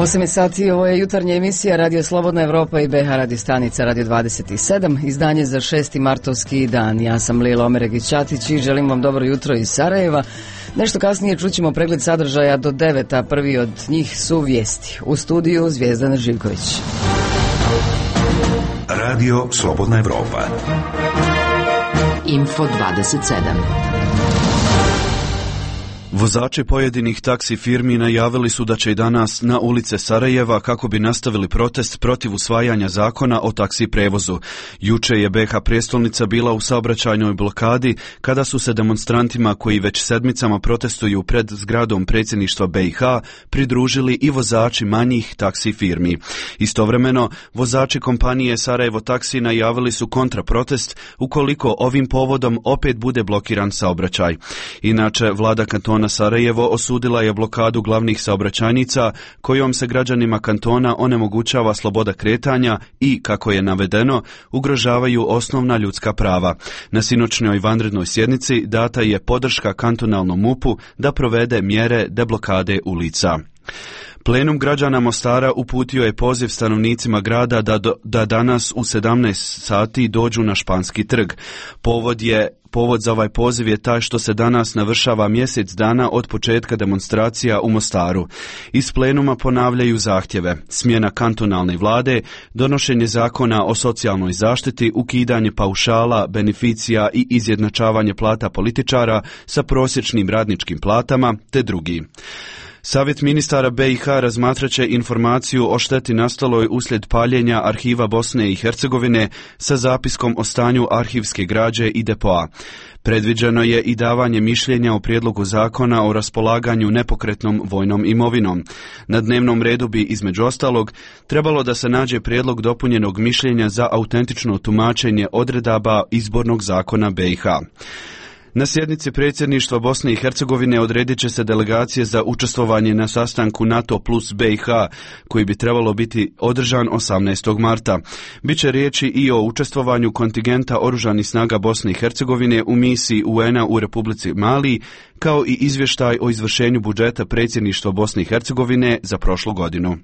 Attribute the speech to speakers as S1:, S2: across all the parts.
S1: 8 sati, ovo je jutarnja emisija Radio Slobodna Evropa i BH radio stanica Radio 27, izdanje za 6. martovski dan. Ja sam Lila Omeregić-Ćatić i želim vam dobro jutro iz Sarajeva. Nešto kasnije čućemo pregled sadržaja do 9, a prvi od njih su vijesti. U studiju Zvjezdana Živković.
S2: Radio Slobodna Evropa.
S3: Info 27.
S4: Vozači pojedinih taksi firmi najavili su da će i danas na ulice Sarajeva kako bi nastavili protest protiv usvajanja zakona o taksi prevozu. Juče je BiH prijestolnica bila u saobraćajnoj blokadi kada su se demonstrantima koji već sedmicama protestuju pred zgradom predsjedništva BiH pridružili i vozači manjih taksi firmi. Istovremeno, vozači kompanije Sarajevo Taksi najavili su kontraprotest ukoliko ovim povodom opet bude blokiran saobraćaj. Inače, vlada kantona Sarajevo osudila je blokadu glavnih saobraćajnica kojom se građanima kantona onemogućava sloboda kretanja i, kako je navedeno, ugrožavaju osnovna ljudska prava. Na sinoćnjoj vanrednoj sjednici data je podrška kantonalnom MUP-u da provede mjere deblokade ulica. Plenum građana Mostara uputio je poziv stanovnicima grada da danas u 17 sati dođu na Španski trg. Povod za ovaj poziv je taj što se danas navršava mjesec dana od početka demonstracija u Mostaru. Iz plenuma ponavljaju zahtjeve: smjena kantonalne vlade, donošenje zakona o socijalnoj zaštiti, ukidanje paušala, beneficija i izjednačavanje plata političara sa prosječnim radničkim platama te drugi. Savjet ministara BiH razmatraće informaciju o šteti nastaloj uslijed paljenja arhiva Bosne i Hercegovine sa zapiskom o stanju arhivske građe i depoa. Predviđeno je i davanje mišljenja o prijedlogu zakona o raspolaganju nepokretnom vojnom imovinom. Na dnevnom redu bi, između ostalog, trebalo da se nađe prijedlog dopunjenog mišljenja za autentično tumačenje odredaba izbornog zakona BiH. Na sjednici predsjedništva Bosne i Hercegovine odredit će se delegacije za učestvovanje na sastanku NATO plus BiH, koji bi trebalo biti održan 18. marta. Biće riječi i o učestvovanju kontingenta oružanih snaga Bosne i Hercegovine u misiji UN-a u Republici Mali, kao i izvještaj o izvršenju budžeta predsjedništva Bosne i Hercegovine za prošlu godinu.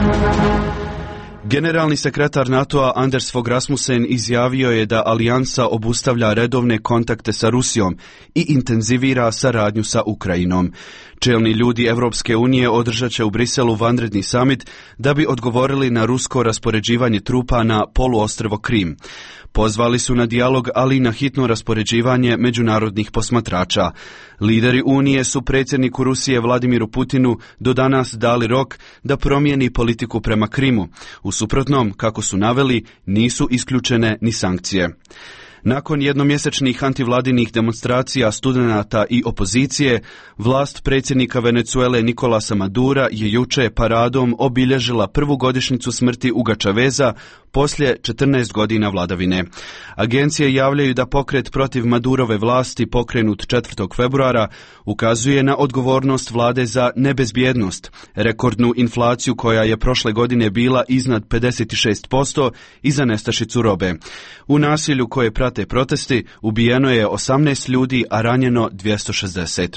S4: Generalni sekretar NATO-a Anders Fogh Rasmussen izjavio je da alijansa obustavlja redovne kontakte sa Rusijom i intenzivira saradnju sa Ukrajinom. Čelni ljudi Europske unije održat će u Briselu vanredni summit da bi odgovorili na rusko raspoređivanje trupa na poluostrvo Krim. Pozvali su na dijalog, ali i na hitno raspoređivanje međunarodnih posmatrača. Lideri Unije su predsjedniku Rusije Vladimiru Putinu do danas dali rok da promijeni politiku prema Krimu. U suprotnom, kako su naveli, nisu isključene ni sankcije. Nakon jednomjesečnih antivladinih demonstracija studenata i opozicije, vlast predsjednika Venezuele Nicolasa Madura je juče paradom obilježila prvu godišnjicu smrti Huga Chaveza poslije 14 godina vladavine. Agencije javljaju da pokret protiv Madurove vlasti pokrenut 4. februara ukazuje na odgovornost vlade za nebezbjednost, rekordnu inflaciju koja je prošle godine bila iznad 56% i za nestašicu robe. U nasilju koje prate protesti ubijeno je 18 ljudi, a ranjeno 260.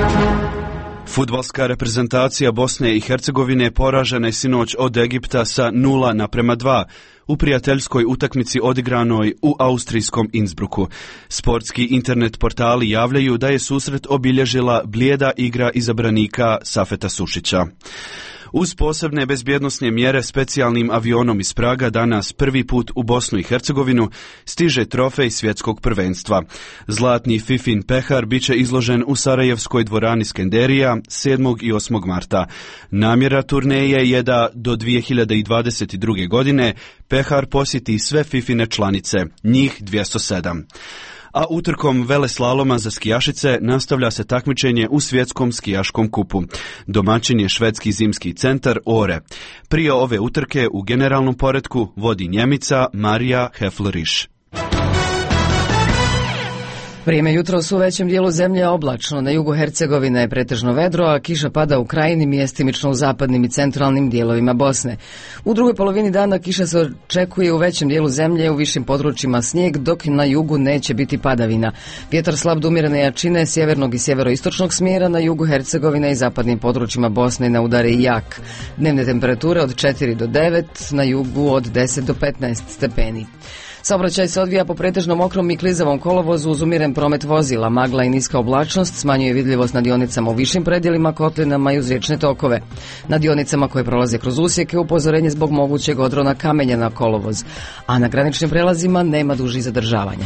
S4: Fudbalska reprezentacija Bosne i Hercegovine poražena je sinoć od Egipta sa 0:2 u prijateljskoj utakmici odigranoj u austrijskom Innsbrucku. Sportski internet portali javljaju da je susret obilježila blijeda igra izabranika Safeta Sušića. Uz posebne bezbjednosne mjere specijalnim avionom iz Praga danas prvi put u Bosnu i Hercegovinu stiže trofej svjetskog prvenstva. Zlatni Fifin pehar biće izložen u Sarajevskoj dvorani Skenderija 7. i 8. marta. Namjera turneje je da do 2022. godine pehar posjeti sve Fifine članice, njih 207. A utrkom veleslaloma za skijašice nastavlja se takmičenje u svjetskom skijaškom kupu. Domaćin je švedski zimski centar Ore. Prije ove utrke u generalnom poretku vodi Njemica Marija Hefleriš.
S1: Vrijeme jutros u većem dijelu zemlje oblačno, na jugu Hercegovine je pretežno vedro, a kiša pada u krajini, mjestimično u zapadnim i centralnim dijelovima Bosne. U drugoj polovini dana kiša se očekuje u većem dijelu zemlje, u višim područjima snijeg, dok na jugu neće biti padavina. Vjetar slab do umjerene jačine, sjevernog i sjeveroistočnog smjera, na jugu Hercegovine i zapadnim područjima Bosne na udare i jak. Dnevne temperature od 4 do 9, na jugu od 10 do 15 stepeni. Saobraćaj se odvija po pretežno mokrom i klizavom kolovozu uz umjeren promet vozila, magla i niska oblačnost smanjuje vidljivost na dionicama u višim predjelima, kotlinama i uz riječne tokove. Na dionicama koje prolaze kroz usjeke upozorenje zbog mogućeg odrona kamenja na kolovoz, a na graničnim prelazima nema dužih zadržavanja.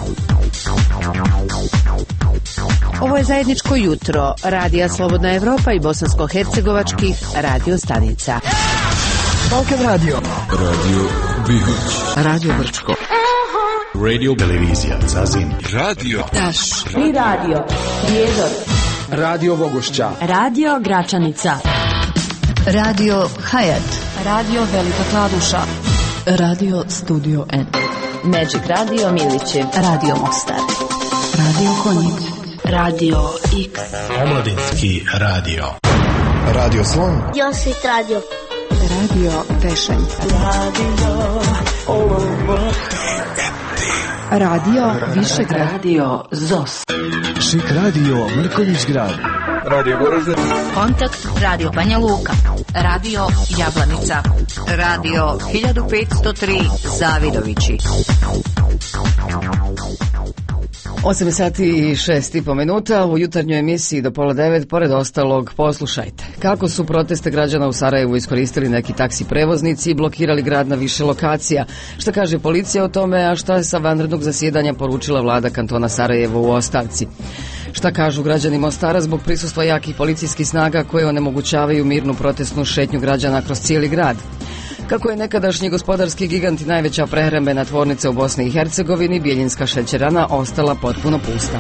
S3: Ovo je zajedničko jutro Radija Slobodna Evropa i bosansko-hercegovačkih radio stanica.
S5: Balkan Radio,
S6: Radio Bihać,
S5: Radio Brčko,
S6: Radio Televizija Zazin, Radio
S5: Taš
S7: i Radio Prijedor,
S5: Radio Bogošća,
S7: Radio Gračanica,
S8: Radio Hayat,
S7: Radio Velika Kladuša,
S8: Radio Studio N,
S7: Magic Radio Milići,
S8: Radio Mostar, Radio Konjic,
S7: Radio X,
S6: Omladinski radio,
S5: Radio Slon,
S9: Josit Radio,
S8: Radio Pešanj, Radio Višegrad,
S7: Radio ZOS,
S5: Šik Radio Mrkonjić Grad, Radio Goražde,
S10: Kontakt Radio Banja Luka, Radio Jablanica, Radio 1503 Zavidovići.
S1: 8 sati i 6,5 minuta u jutarnjoj emisiji do pola 9, pored ostalog poslušajte. Kako su proteste građana u Sarajevu iskoristili neki taksi prevoznici i blokirali grad na više lokacija? Šta kaže policija o tome, a šta je sa vanrednog zasjedanja poručila vlada kantona Sarajevo u ostavci? Šta kažu građani Mostara zbog prisustva jakih policijskih snaga koje onemogućavaju mirnu protestnu šetnju građana kroz cijeli grad? Kako je nekadašnji gospodarski gigant i najveća prehrambena tvornica u Bosni i Hercegovini, Bjeljinska šećerana, ostala potpuno pusta.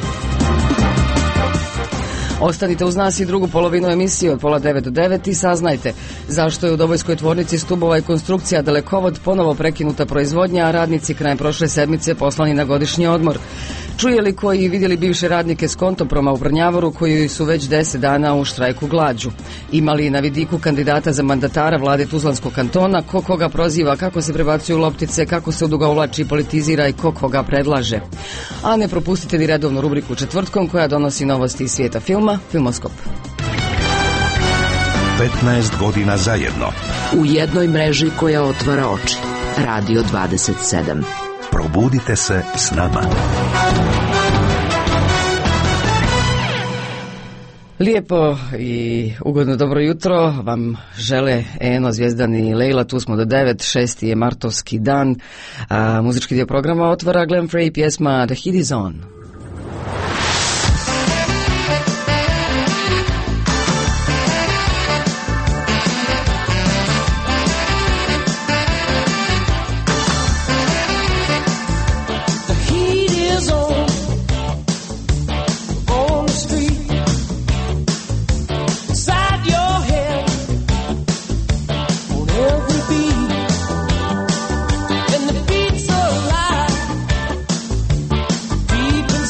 S1: Ostanite uz nas i drugu polovinu emisije od pola 9 do 9 i saznajte zašto je u Dobojskoj tvornici stubova i konstrukcija Dalekovod ponovo prekinuta proizvodnja, a radnici krajem prošle sedmice poslani na godišnji odmor. Čuje li koji vidjeli bivše radnike s Kontoproma u Brnjavoru koji su već 10 dana u štrajku glađu? Ima li na vidiku kandidata za mandatara vlade Tuzlanskog kantona, ko koga proziva, kako se prebacuju loptice, kako se odugovlači i politizira i ko koga predlaže? A ne propustite ni redovnu rubriku četvrtkom koja donosi novosti iz svijeta filma, Filmoskop.
S2: 15 godina zajedno.
S8: u jednoj mreži koja otvara oči. Radio 27.
S2: Probudite se s nama.
S1: Lijepo i ugodno dobro jutro vam žele Eno, Zvijezdan i Lejla. Tu smo do 9, 6. je martovski dan. Muzički dio programa otvara Glenn Frey pjesma The Heat Is On.
S11: Deep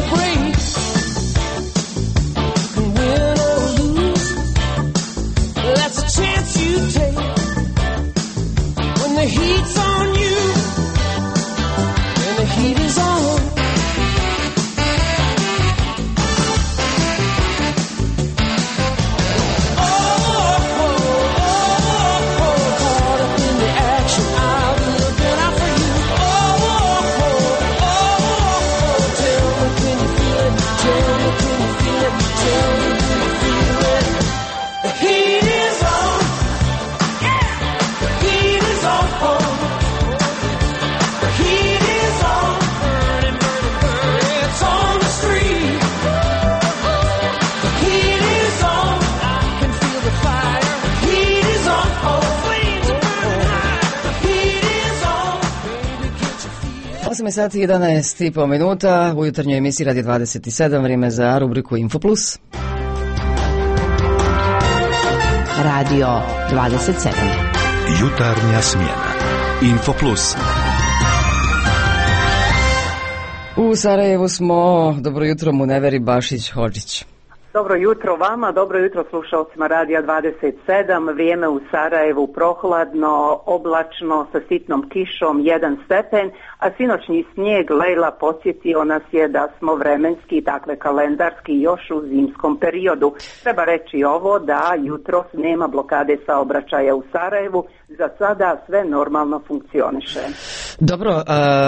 S9: break. Win or lose, that's a chance you take. When the heat's on you, and the heat is on.
S1: Sati 11,5 minuta u jutarnjoj emisiji Radio 27, vrijeme za rubriku Info Plus.
S3: Radio 27.
S2: Jutarnja smjena.
S4: Info Plus.
S1: U Sarajevu smo, dobro jutro, Muneveri Bašić-Hodžić.
S11: Dobro jutro vama, dobro jutro slušalcima Radija 27, vrijeme u Sarajevu prohladno, oblačno, sa sitnom kišom, 1 stepen, a sinoćni snijeg Lejla podsjetio nas je da smo vremenski, dakle kalendarski, još u zimskom periodu. Treba reći ovo da jutros nema blokade saobraćaja u Sarajevu, za sada sve normalno funkcioniše.
S1: Dobro,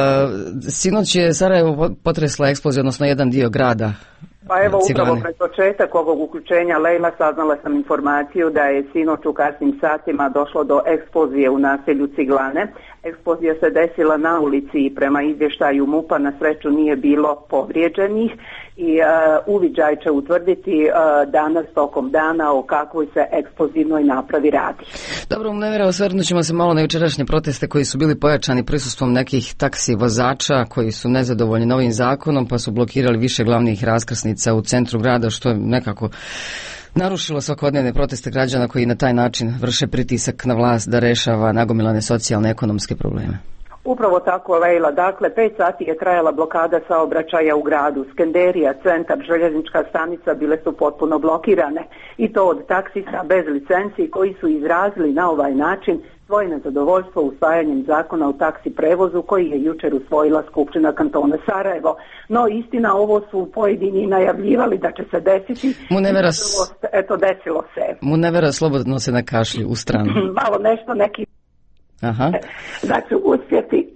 S1: sinoć je Sarajevo potresla eksplozija, odnosno jedan dio grada.
S11: Pa evo, upravo pred početak ovog uključenja Lejla saznala sam informaciju da je sinoć u kasnim satima došlo do eksplozije u naselju Ciglane. Eksplozija se desila na ulici i prema izvještaju MUP-a na sreću nije bilo povrijeđenih i uviđaj će utvrditi danas tokom dana o kakvoj se eksplozivnoj napravi radi.
S1: Dobro, Munevera, osvrnut ćemo se malo na jučerašnje proteste koji su bili pojačani prisustvom nekih taksi vozača koji su nezadovoljni novim zakonom pa su blokirali više glavnih raskrsnica u centru grada, što je nekako narušilo svakodnevne proteste građana koji na taj način vrše pritisak na vlast da rešava nagomilane socijalne i ekonomske probleme.
S11: Upravo tako, Lejla. Dakle, 5 sati je trajala blokada saobraćaja u gradu. Skenderija, centar, željeznička stanica bile su potpuno blokirane. I to od taksista bez licenci koji su izrazili na ovaj način svoje nezadovoljstvo usvajanjem zakona o taksi prevozu koji je jučer usvojila Skupština kantona Sarajevo. No istina, ovo su pojedini najavljivali da će se desiti.
S1: Munevera,
S11: eto, desilo se.
S1: Munevera, slobodno se nakašlji u stranu.
S11: Malo nešto, neki
S1: Aha.
S11: da ću uspjeti.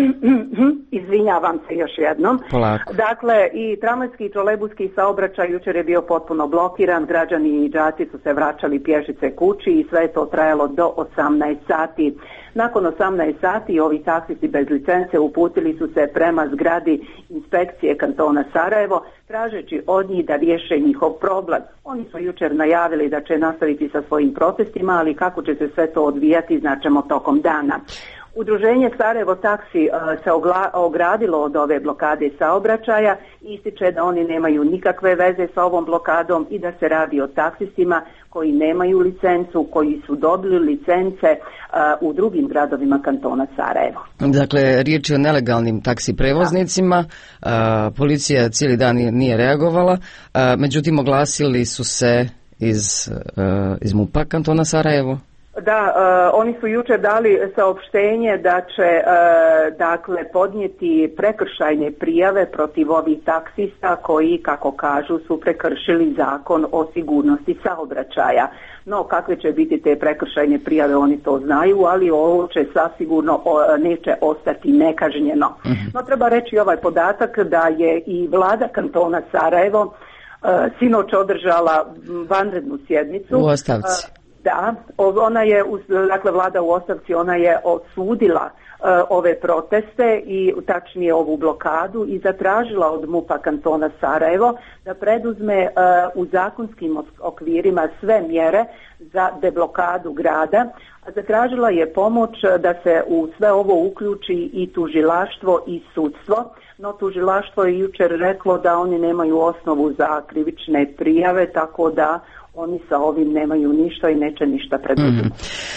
S11: Izvinjavam se još jednom.
S1: Polako.
S11: Dakle, i tramvajski i trolejbuski saobraćaj jučer je bio potpuno blokiran, građani i đaci su se vraćali pješice kući i sve je to trajalo do 18 sati. Nakon 18 sati ovi taksisti bez licence uputili su se prema zgradi inspekcije kantona Sarajevo, tražeći od njih da riješe njihov problem. Oni su jučer najavili da će nastaviti sa svojim protestima, ali kako će se sve to odvijati znaćemo tokom dana. Udruženje Sarajevo taksi se ogradilo od ove blokade saobraćaja i ističe da oni nemaju nikakve veze sa ovom blokadom i da se radi o taksistima koji nemaju licencu, koji su dobili licence u drugim gradovima kantona Sarajevo.
S1: Dakle, riječ je o nelegalnim taksi prevoznicima, policija cijeli dan nije reagovala, međutim oglasili su se iz MUP-a kantona Sarajevo.
S11: Da, oni su jučer dali saopštenje da će dakle podnijeti prekršajne prijave protiv ovih taksista koji, kako kažu, su prekršili zakon o sigurnosti saobraćaja. No, kakve će biti te prekršajne prijave, oni to znaju, ali ovo će sasigurno neće ostati nekažnjeno. No, treba reći ovaj podatak da je i vlada kantona Sarajevo sinoć održala vanrednu sjednicu.
S1: U ostavci.
S11: Da, ona je, dakle vlada u ostavci, ona je osudila ove proteste i tačnije ovu blokadu i zatražila od MUP-a kantona Sarajevo da preduzme u zakonskim okvirima sve mjere za deblokadu grada. Zatražila je pomoć da se u sve ovo uključi i tužilaštvo i sudstvo, no tužilaštvo je jučer reklo da oni nemaju osnovu za krivične prijave, tako da oni sa ovim nemaju ništa i neće ništa preduzeti.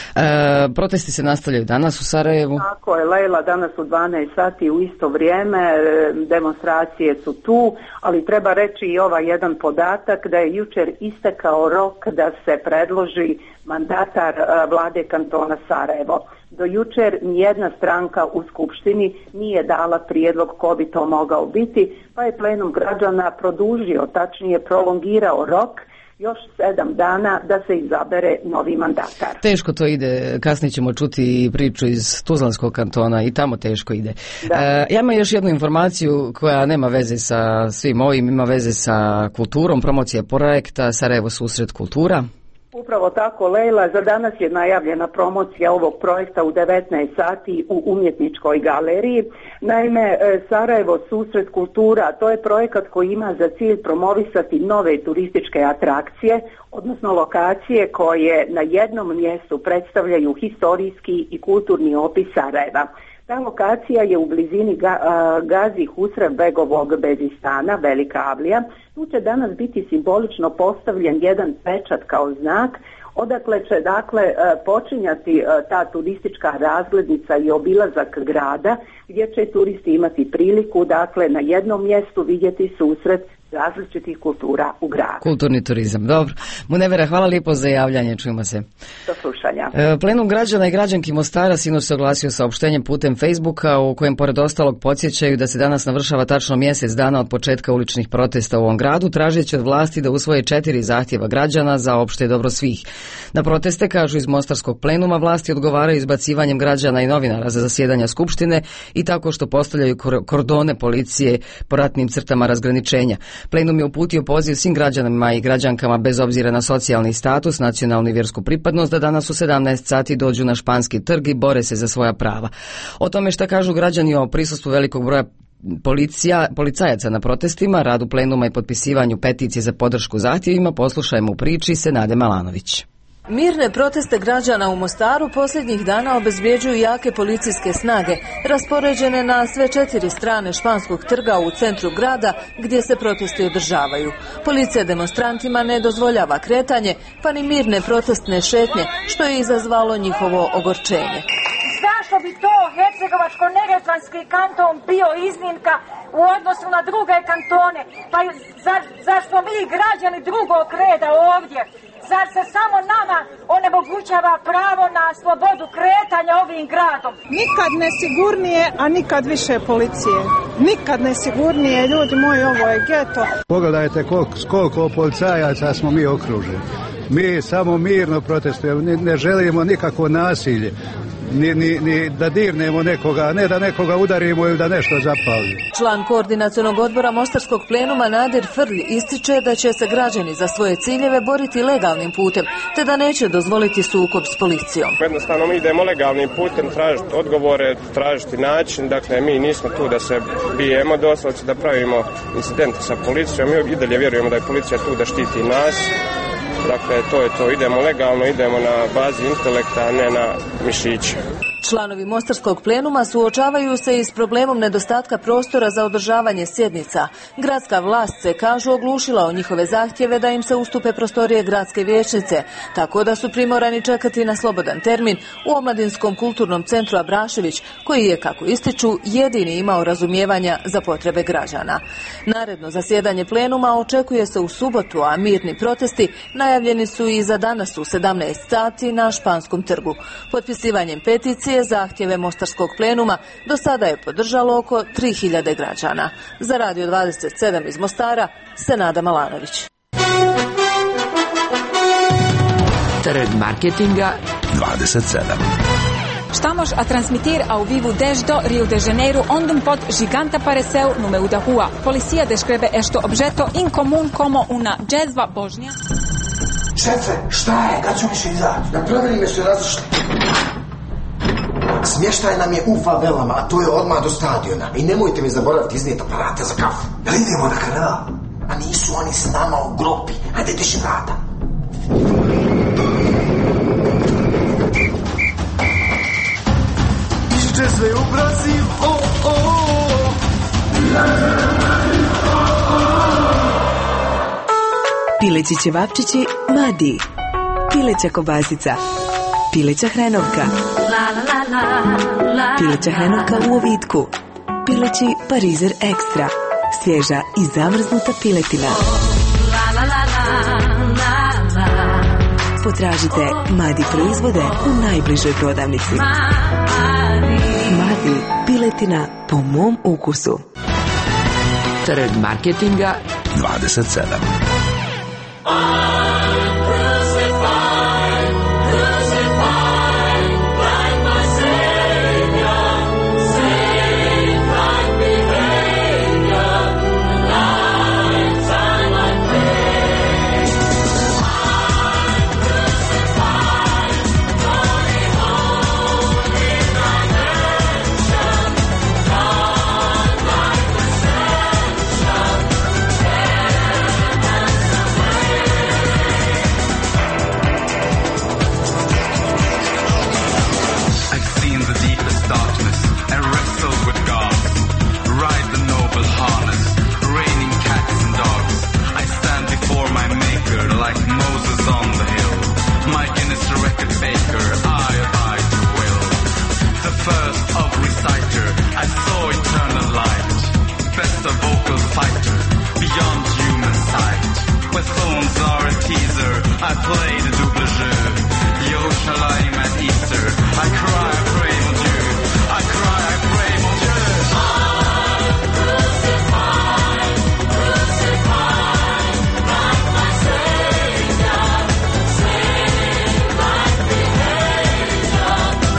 S1: Protesti se nastavljaju danas u Sarajevu.
S11: Tako je, Lejla, danas u 12 sati u isto vrijeme, demonstracije su tu, ali treba reći i ovaj jedan podatak da je jučer istekao rok da se predloži mandatar vlade kantona Sarajevo. Do jučer nijedna stranka u Skupštini nije dala prijedlog ko bi to mogao biti, pa je plenum građana produžio, tačnije prolongirao rok još 7 dana da se izabere novi mandatar.
S1: Teško to ide, kasnije ćemo čuti priču iz Tuzlanskog kantona i tamo teško ide. Ja imam još jednu informaciju koja nema veze sa svim ovim, ima veze sa kulturom, promocija projekta Sarajevo susret kultura.
S11: Upravo tako, Lejla, za danas je najavljena promocija ovog projekta u 19 sati u Umjetničkoj galeriji. Naime, Sarajevo susret kultura, to je projekat koji ima za cilj promovisati nove turističke atrakcije, odnosno lokacije koje na jednom mjestu predstavljaju historijski i kulturni opis Sarajeva. Ta lokacija je u blizini Gazi Husrev Begovog Bezistana, Velika Avlija. Tu će danas biti simbolično postavljen jedan pečat kao znak, odakle će počinjati ta turistička razglednica i obilazak grada, gdje će turisti imati priliku na jednom mjestu vidjeti susret različitih kultura u gradu.
S1: Kulturni turizam, dobro. Munevera, hvala lijepo za javljanje, čujemo se.
S11: Do slušanja.
S1: Plenum građana i građanki Mostara sinoć se oglasio saopštenjem putem Facebooka u kojem pored ostalog podsjećaju da se danas navršava tačno mjesec dana od početka uličnih protesta u ovom gradu, tražeći od vlasti da usvoje 4 zahtjeva građana za opšte dobro svih. Na proteste, kažu iz Mostarskog plenuma, vlasti odgovaraju izbacivanjem građana i novinara za zasjedanja skupštine i tako što postavljaju kordone policije po ratnim crtama razgraničenja. Plenum je uputio poziv svim građanima i građankama bez obzira na socijalni status, nacionalnu i vjersku pripadnost da danas u 17 sati dođu na Španski trg i bore se za svoja prava. O tome šta kažu građani o prisustvu velikog broja policajaca na protestima, radu plenuma i potpisivanju peticije za podršku zahtjevima, poslušajmo u priči Senade Malanović.
S12: Mirne proteste građana u Mostaru posljednjih dana obezbjeđuju jake policijske snage, raspoređene na sve 4 strane Španskog trga u centru grada gdje se protesti održavaju. Policija demonstrantima ne dozvoljava kretanje, pa ni mirne protestne šetnje, što je izazvalo njihovo ogorčenje.
S13: Zašto bi to Hercegovačko-neretvanski kanton bio iznimka u odnosu na druge kantone? Pa zar smo mi građani drugog reda ovdje? Zar se samo nama onemogućava pravo na slobodu kretanja ovim gradom?
S14: Nikad nesigurnije, a nikad više policije. Nikad nesigurnije, ljudi moji, ovo je geto.
S15: Pogledajte koliko policajaca smo mi okruženi. Mi samo mirno protestujemo, ne želimo nikakvo nasilje. Ni da dirnemo nekoga, ne da nekoga udarimo ili da nešto zapalimo.
S12: Član koordinacionog odbora Mostarskog plenuma Nadir Frlj ističe da će se građani za svoje ciljeve boriti legalnim putem, te da neće dozvoliti sukob s policijom.
S16: Jednostavno mi idemo legalnim putem, tražiti odgovore, tražiti način, dakle mi nismo tu da se bijemo doslovce, da pravimo incidente sa policijom, mi i dalje vjerujemo da je policija tu da štiti nas. Dakle, to je to. Idemo legalno, idemo na bazi intelekta, a ne na mišiće.
S12: Članovi Mostarskog plenuma suočavaju se i s problemom nedostatka prostora za održavanje sjednica. Gradska vlast se, kažu, oglušila o njihove zahtjeve da im se ustupe prostorije gradske vijećnice, tako da su primorani čekati na slobodan termin u Omladinskom kulturnom centru Abrašević, koji je, kako ističu, jedini imao razumijevanja za potrebe građana. Naredno zasjedanje plenuma očekuje se u subotu, a mirni protesti najavljeni su i za danas u 17 sati na Španskom trgu. Potpisivanjem peticije zahtjeve Mostarskog plenuma do sada je podržalo oko 3000 građana. Za Radio 27 iz Mostara, Senada Malanović.
S8: Trg marketinga
S2: 27.
S17: Estamos a transmitir ao vivo desde Rio de Janeiro, onde pod gigante apareceu no meio da rua. Policia descreve este objeto incomum como uma jezva božnja.
S18: Šefe, šta je? Kad ću više izaći? Napravili me su različite. Smještaj nam je u favelama, a to je odmah do stadiona. I nemojte mi zaboraviti iznijeti aparate za kafu. Da idemo na kanal? A nisu oni s nama u grupi. Hajde, diši vrata. Iđe sve u Brazil,
S19: Pileći ćevapčići Madi, pileća kobasica, pileća hrenovka, pileća hrenovka u ovitku, pileći parizer ekstra, svježa i zamrznuta piletina. Potražite Madi proizvode u najbližoj prodavnici. Madi, piletina po mom ukusu.
S8: Trg marketinga
S2: 27.
S20: I play the double jeu. Yerushalayim at Easter. I cry, I pray, mon Dieu. I cry, I pray, mon Dieu. I'm crucified, crucified, like my Savior, saved like behavior,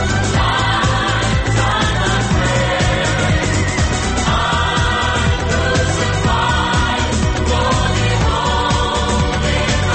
S20: lifetime I pray. I'm crucified for the holy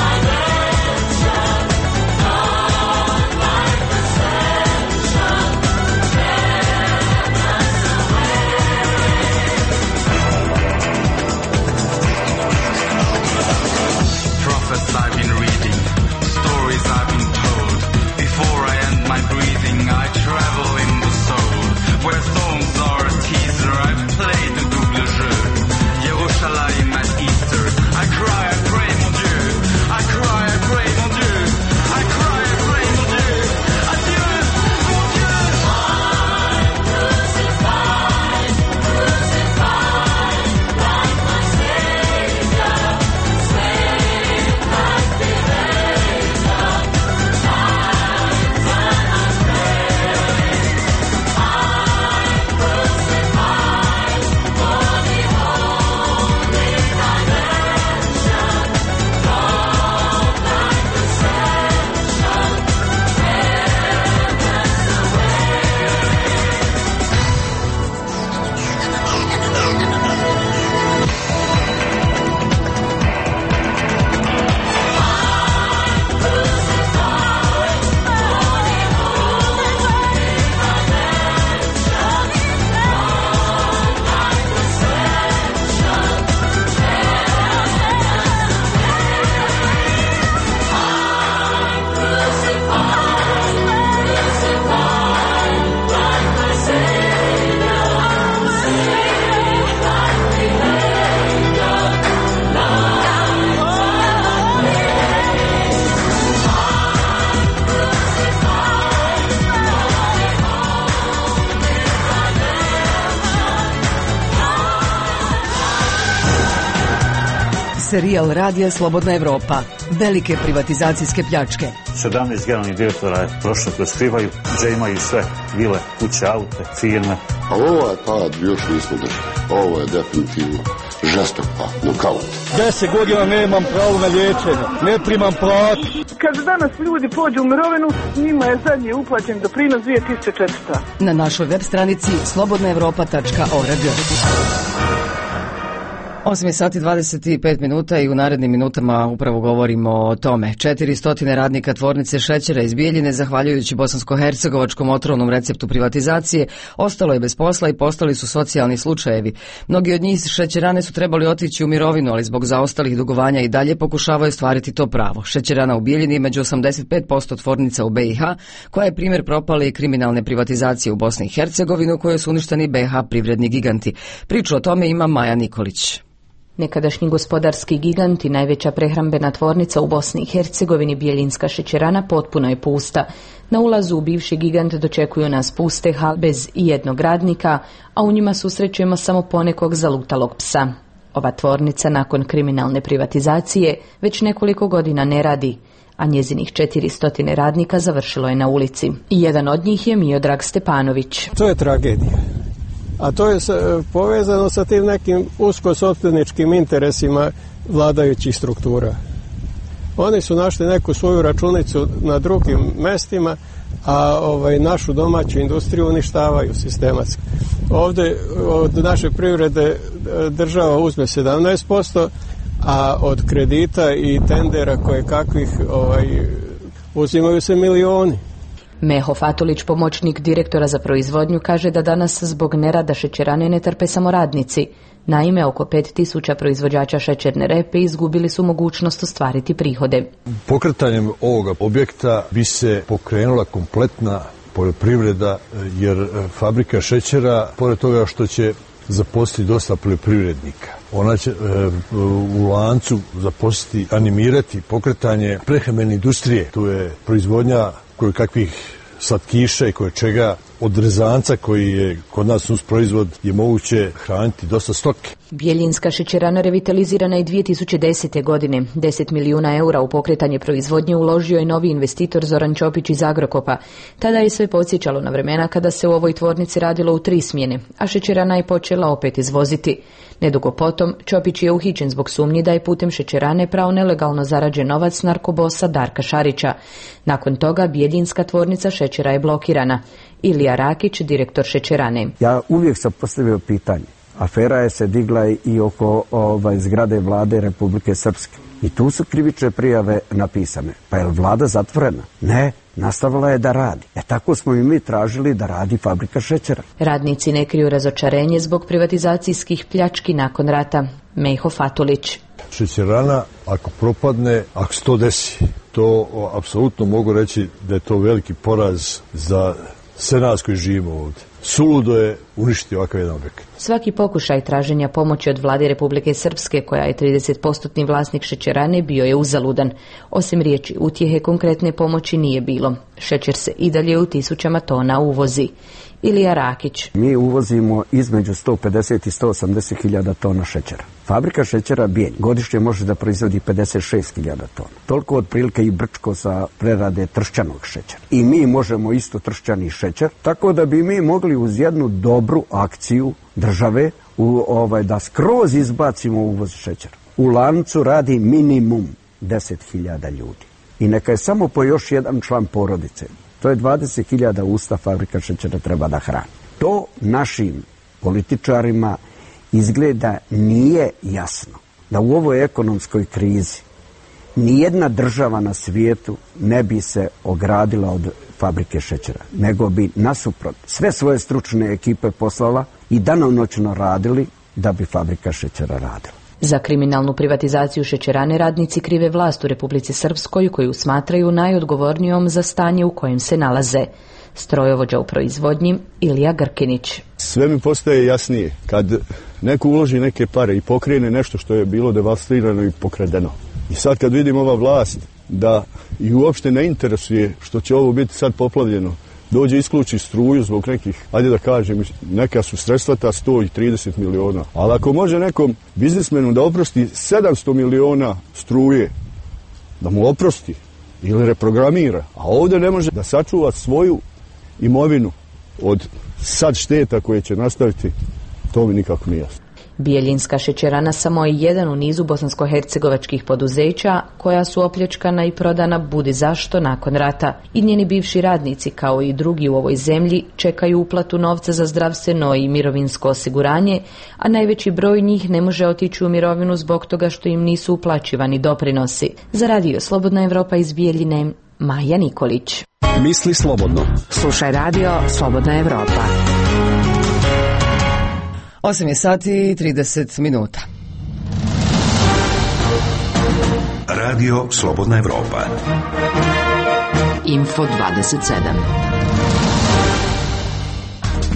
S20: I've been reading, stories I've been told. Before I end my breathing, I travel in the soul. Where thorns are a teaser, I've played the double jeu. Yerushalayim at Easter. I cry, I pray, mon Dieu. I cry, I pray, mon Dieu. I cry, I pray, mon Dieu. Adieu, mon Dieu. I'm crucified, crucified, like my Savior.
S1: Serijal Radija Slobodna Evropa. Velike privatizacijske pljačke.
S21: 17 generalnih direktora je prošlo kroz Krivaju, gdje imaju sve vile, kuće, aute, firme.
S22: A ovo je pad, još nismo došli. Ovo je definitivno žestok pad, nokaut.
S5: 10 godina nemam pravo na liječenje, ne primam platu.
S14: Kad danas ljudi pođu u mirovinu, njima je zadnji uplaćen doprinos 2400.
S1: Na našoj web stranici slobodnaevropa.org. 8 sati 25 minuta i u narednim minutama upravo govorimo o tome. 400 radnika tvornice šećera iz Bijeljine, zahvaljujući bosansko-hercegovačkom otrovnom receptu privatizacije, ostalo je bez posla i postali su socijalni slučajevi. Mnogi od njih šećerane su trebali otići u mirovinu, ali zbog zaostalih dugovanja i dalje pokušavaju stvariti to pravo. Šećerana u Bijeljini je među 85% tvornica u BiH, koja je primjer propale i kriminalne privatizacije u Bosni i Hercegovini, u kojoj su uništeni BiH privredni giganti. Priču o tome ima Maja Nikolić.
S6: Nekadašnji gospodarski gigant i najveća prehrambena tvornica u Bosni i Hercegovini, Bjeljinska šećerana, potpuno je pusta. Na ulazu u bivši gigant dočekuju nas puste hale bez ijednog radnika, a u njima susrećemo samo ponekog zalutalog psa. Ova tvornica nakon kriminalne privatizacije već nekoliko godina ne radi, a njezinih 400 radnika završilo je na ulici. I jedan od njih je Miodrag Stepanović.
S7: To je tragedija. A to je povezano sa tim nekim uskosopstveničkim interesima vladajućih struktura. Oni su našli neku svoju računicu na drugim mestima, a našu domaću industriju uništavaju sistematski. Ovdje od naše privrede država uzme 17%, a od kredita i tendera koje kakvih uzimaju se milioni.
S6: Meho Fatulić, pomoćnik direktora za proizvodnju, kaže da danas zbog nerada šećerane ne trpe samo radnici. Naime, oko 5000 proizvođača šećerne repe izgubili su mogućnost ostvariti prihode.
S23: Pokretanjem ovoga objekta bi se pokrenula kompletna poljoprivreda, jer fabrika šećera, pored toga što će zaposliti dosta poljoprivrednika, ona će u lancu zaposliti, animirati pokretanje prehrambene industrije. Tu je proizvodnja koje kakvih slatkiša i koje čega, od rezanca koji je kod nas uz proizvod je moguće hraniti dosta stoke.
S6: Bjeljinska šećerana revitalizirana je 2010. godine. 10 milijuna eura u pokretanje proizvodnje uložio je novi investitor Zoran Ćopić iz Agrokopa. Tada je sve podsjećalo na vremena kada se u ovoj tvornici radilo u 3 smjene, a šećerana je počela opet izvoziti. Nedugo potom, Ćopić je uhićen zbog sumnji da je putem šećerane prao nelegalno zarađen novac narkobosa Darka Šarića. Nakon toga Bjeljinska tvornica šećera je blokirana. Ilija Rakić, direktor šećerane.
S24: Ja uvijek sam postavio pitanje. Afera je se digla i oko zgrade vlade Republike Srpske. I tu su krivične prijave napisane. Pa je li vlada zatvorena? Ne, nastavila je da radi. Tako smo i mi tražili da radi fabrika šećera.
S6: Radnici ne kriju razočarenje zbog privatizacijskih pljački nakon rata. Meho Fatulić.
S23: Šećerana, ako propadne, ako se to desi, to apsolutno mogu reći da je to veliki poraz za sve nas koji živimo ovdje. Suludo je uništiti ovakav jedan objekat.
S6: Svaki pokušaj traženja pomoći od vlade Republike Srpske, koja je 30% vlasnik šećerane, bio je uzaludan. Osim riječi utjehe, konkretne pomoći nije bilo. Šećer se i dalje u 1000 tona uvozi. Ilija Rakić.
S24: Mi uvozimo između 150 i 180 hiljada tona šećera. Fabrika šećera Bijelj godišnje može da proizvodi 56 hiljada tona. Toliko otprilike i Brčko sa prerade tršćanog šećera. I mi možemo isto tršćani šećer, tako da bi mi mogli uz jednu dobru akciju države da skroz izbacimo uvoz šećera. U lancu radi minimum 10.000 ljudi. I neka je samo po još jedan član porodice. To je 20.000 usta fabrika šećera treba da hrani. To našim političarima izgleda nije jasno. Da u ovoj ekonomskoj krizi nijedna država na svijetu ne bi se ogradila od fabrike šećera, nego bi nasuprot sve svoje stručne ekipe poslala i danonoćno radili da bi fabrika šećera radila.
S6: Za kriminalnu privatizaciju šećerane radnici krive vlast u Republici Srpskoj, koju smatraju najodgovornijom za stanje u kojem se nalaze. Strojovođa u proizvodnji Ilija Grkinić.
S23: Sve mi postaje jasnije kad neko uloži neke pare i pokrene nešto što je bilo devastirano i pokradeno. I sad kad vidim ova vlast da i uopšte ne interesuje što će ovo biti sad poplavljeno, dođe isključi struju zbog nekih, ajde da kažem, neka su sredstva ta 130 miliona. Ali ako može nekom biznismenu da oprosti 700 miliona struje, da mu oprosti ili reprogramira, a ovdje ne može da sačuva svoju imovinu od sad šteta koje će nastaviti, to mi nikako nije jasno.
S6: Bjeljinska šećerana samo je jedan u nizu bosansko-hercegovačkih poduzeća koja su opljačkana i prodana budi zašto nakon rata. I njeni bivši radnici, kao i drugi u ovoj zemlji, čekaju uplatu novca za zdravstveno i mirovinsko osiguranje, a najveći broj njih ne može otići u mirovinu zbog toga što im nisu uplaćivani doprinosi. Za Radio Slobodna Evropa iz Bijeljine, Maja Nikolić.
S5: Misli slobodno.
S3: Slušaj Radio Slobodna Evropa.
S1: 8 sati i 30 minuta.
S2: Radio Slobodna Evropa.
S8: Info 27.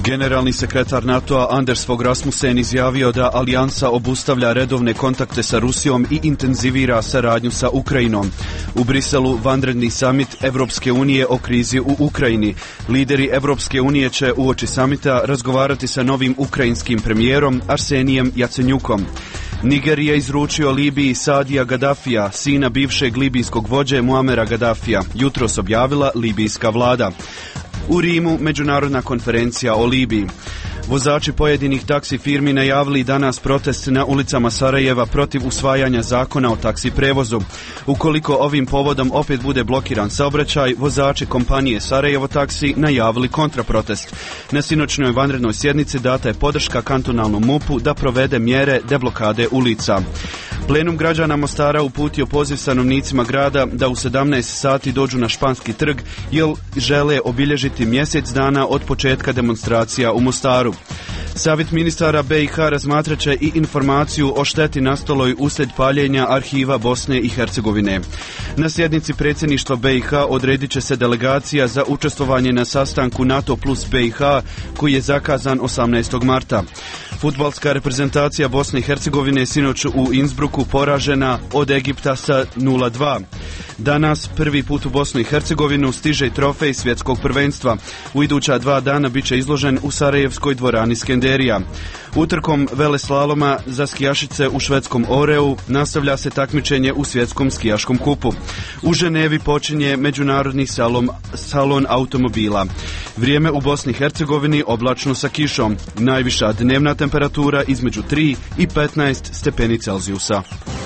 S4: Generalni sekretar NATO-a Anders Fogh Rasmussen izjavio da alijansa obustavlja redovne kontakte sa Rusijom i intenzivira saradnju sa Ukrajinom. U Briselu vanredni samit Evropske unije o krizi u Ukrajini. Lideri Evropske unije će uoči samita razgovarati sa novim ukrajinskim premijerom Arsenijem Jacenjukom. Niger je izručio Libiji Sadija Gaddafija, sina bivšeg libijskog vođe Muamera Gaddafija, jutros objavila libijska vlada. U Rimu međunarodna konferencija o Libiji. Vozači pojedinih taksi firmi najavili danas protest na ulicama Sarajeva protiv usvajanja zakona o taksi prevozu. Ukoliko ovim povodom opet bude blokiran saobraćaj, vozači kompanije Sarajevo taksi najavili kontraprotest. Na sinoćnoj vanrednoj sjednici data je podrška kantonalnom MUP-u da provede mjere deblokade ulica. Plenum građana Mostara uputio poziv stanovnicima grada da u 17 sati dođu na Španski trg jer žele obilježiti mjesec dana od početka demonstracija u Mostaru. Savjet ministara BiH razmatrat će i informaciju o šteti nastaloj uslijed paljenja arhiva Bosne i Hercegovine. Na sjednici predsjedništva BiH odredit će se delegacija za učestvovanje na sastanku NATO plus BiH koji je zakazan 18. marta. Fudbalska reprezentacija Bosne i Hercegovine sinoć u Innsbrucku poražena od Egipta sa 0-2. Danas prvi put u Bosnu i Hercegovinu stiže i trofej svjetskog prvenstva. U iduća 2 dana bit će izložen u Sarajevskoj dvorani Skenderija. Utrkom veleslaloma za skijašice u švedskom Oreu nastavlja se takmičenje u svjetskom skijaškom kupu. U Ženevi počinje međunarodni salon automobila. Vrijeme u Bosni i Hercegovini oblačno sa kišom. Najviša dnevna temperatura između 3 i 15 stepeni Celzijusa.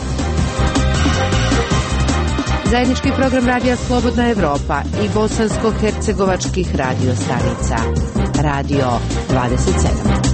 S3: Zajednički program Radija Slobodna Evropa i bosansko-hercegovačkih radio stanica. Radio 27.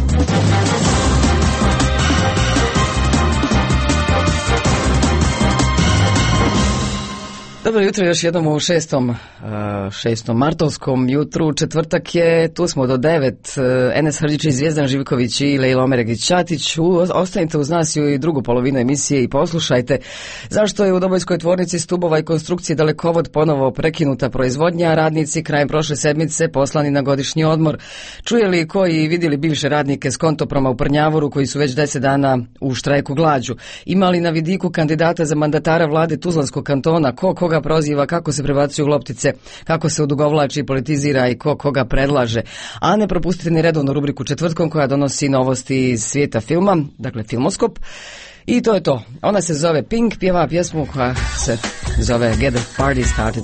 S1: Dobro jutro još jednom u 6. martovskom jutru. Četvrtak je, tu smo do 9. Enes Hrđić, Zvijezdan Živković i Lejla Omeregić-Ćatić. Ostanite uz nas i drugu polovinu emisije i poslušajte zašto je u Dobojskoj tvornici stubova i konstrukcije Dalekovod ponovo prekinuta proizvodnja, a radnici krajem prošle sedmice poslani na godišnji odmor. Čujeli koji vidjeli bivše radnike s Kontoproma u Prnjavoru koji su već 10 dana u štrajku glađu. Imali na vidiku kandidata za mandatara vlade Tuzlanskog kantona, koga proziva, kako se prebacuju loptice, kako se odugovlači, politizira i koga predlaže. A ne propustite ni redovnu rubriku Četvrtkom koja donosi novosti iz svijeta filma, dakle Filmoskop. I to je to. Ona se zove Pink, pjeva pjesmu koja se zove Get the Party Started.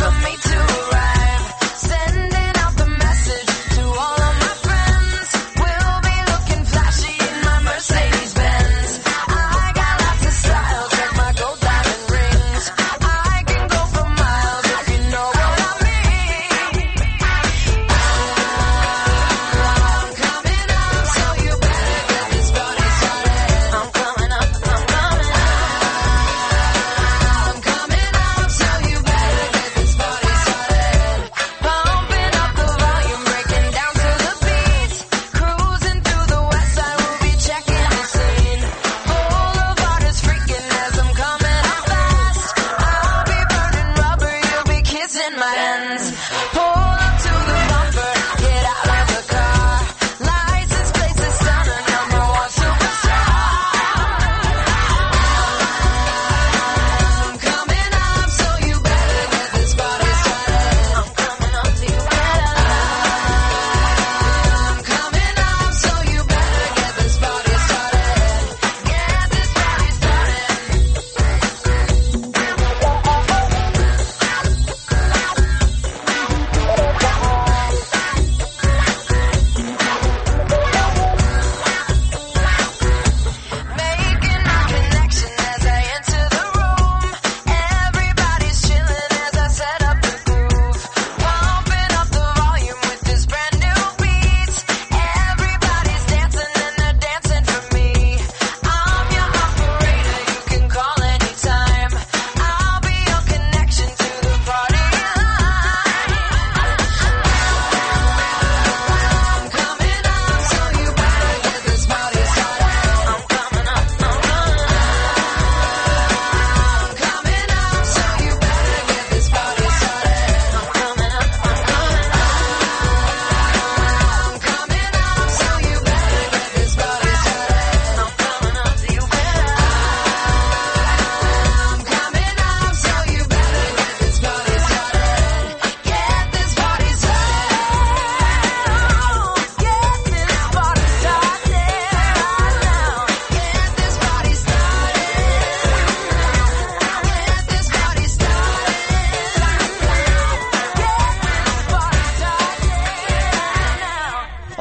S9: Sending out the message to all of my friends.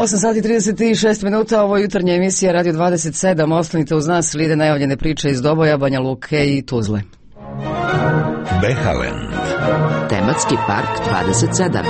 S1: 8 sati 36 minuta, ovo je jutarnja emisija Radio 27. Ostanite uz nas, slijede najavljene priče iz Doboja, Banja Luke i Tuzle.
S2: Behaland.
S8: Tematski park 27.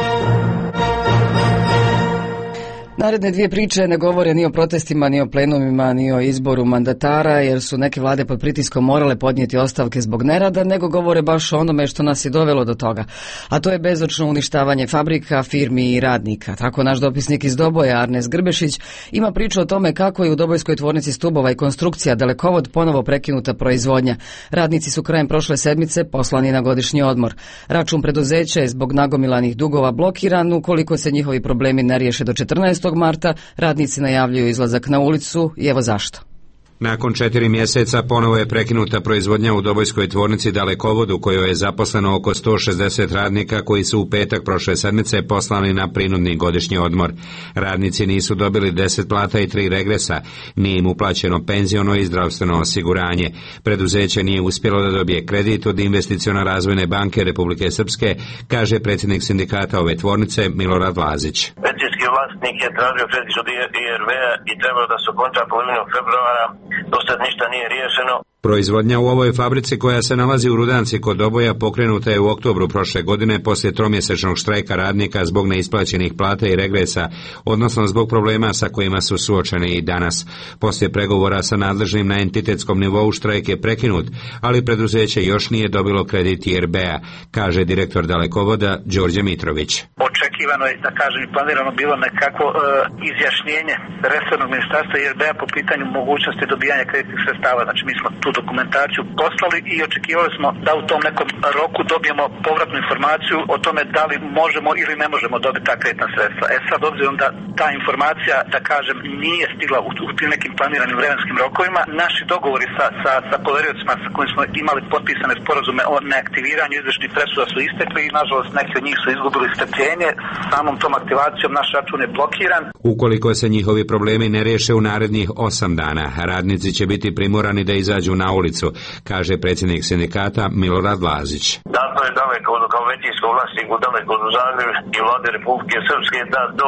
S1: Naredne dvije priče ne govore ni o protestima, ni o plenumima, ni o izboru mandatara, jer su neke vlade pod pritiskom morale podnijeti ostavke zbog nerada, nego govore baš o onome što nas je dovelo do toga. A to je bezočno uništavanje fabrika, firmi i radnika. Tako naš dopisnik iz Doboja, Arnes Grbešić, ima priču o tome kako je u Dobojskoj tvornici stubova i konstrukcija Dalekovod ponovo prekinuta proizvodnja. Radnici su krajem prošle sedmice poslani na godišnji odmor. Račun preduzeća je zbog nagomilanih dugova blokiran. Ukoliko se njihovi problemi ne riješe do 14. marta, radnici najavljuju izlazak na ulicu i evo zašto.
S9: Nakon 4 mjeseca ponovo je prekinuta proizvodnja u Dobojskoj tvornici Dalekovod, u kojoj je zaposleno oko 160 radnika koji su u petak prošle sedmice poslani na prinudni godišnji odmor. Radnici nisu dobili 10 plata i 3 regresa, nije im uplaćeno penziono i zdravstveno osiguranje. Preduzeće nije uspjelo da dobije kredit od Investiciono-razvojne banke Republike Srpske, kaže predsjednik sindikata ove tvornice Milorad Lazić.
S10: Većinski vlasnik je tražio kredit od IRV-a i trebalo da se okonča polovinom februara. Do sad ništa nije riješeno.
S9: Proizvodnja u ovoj fabrici koja se nalazi u Rudanci kod Doboja pokrenuta je u oktobru prošle godine poslije tromjesečnog štrajka radnika zbog neisplaćenih plata i regresa, odnosno zbog problema sa kojima su suočeni i danas. Poslije pregovora sa nadležnim na entitetskom nivou štrajk je prekinut, ali preduzeće još nije dobilo kredit IRB-a, kaže direktor Dalekovoda Đorđe Mitrović.
S11: Očekivano je, da kažem, i planirano bilo nekako izjašnjenje resornog ministarstva IRB-a po pitanju mogućnosti dobijanja kreditnih sredstava. Znači mi smo tu dokumentaciju poslali i očekivali smo da u tom nekom roku dobijemo povratnu informaciju o tome da li možemo ili ne možemo dobiti ta kreditna sredstva. Sad obzirom da ta informacija, da kažem, nije stigla u tim nekim planiranim vremenskim rokovima, naši dogovori sa poveriocima sa kojim smo imali potpisane sporazume o neaktiviranju izvršnih presuda su istekli i nažalost neki od njih su izgubili strpljenje. Samom tom aktivacijom naš račun je blokiran.
S9: Ukoliko se njihovi problemi ne riješe u narednih 8 dana, radnici će biti primorani da izađu na ulicu, kaže predsjednik sindikata Milorad Lazić.
S10: Zato je Dalekovod kao većinsko vlasniku Dalekovod u Zagrebu i vlade Republike Srpske da do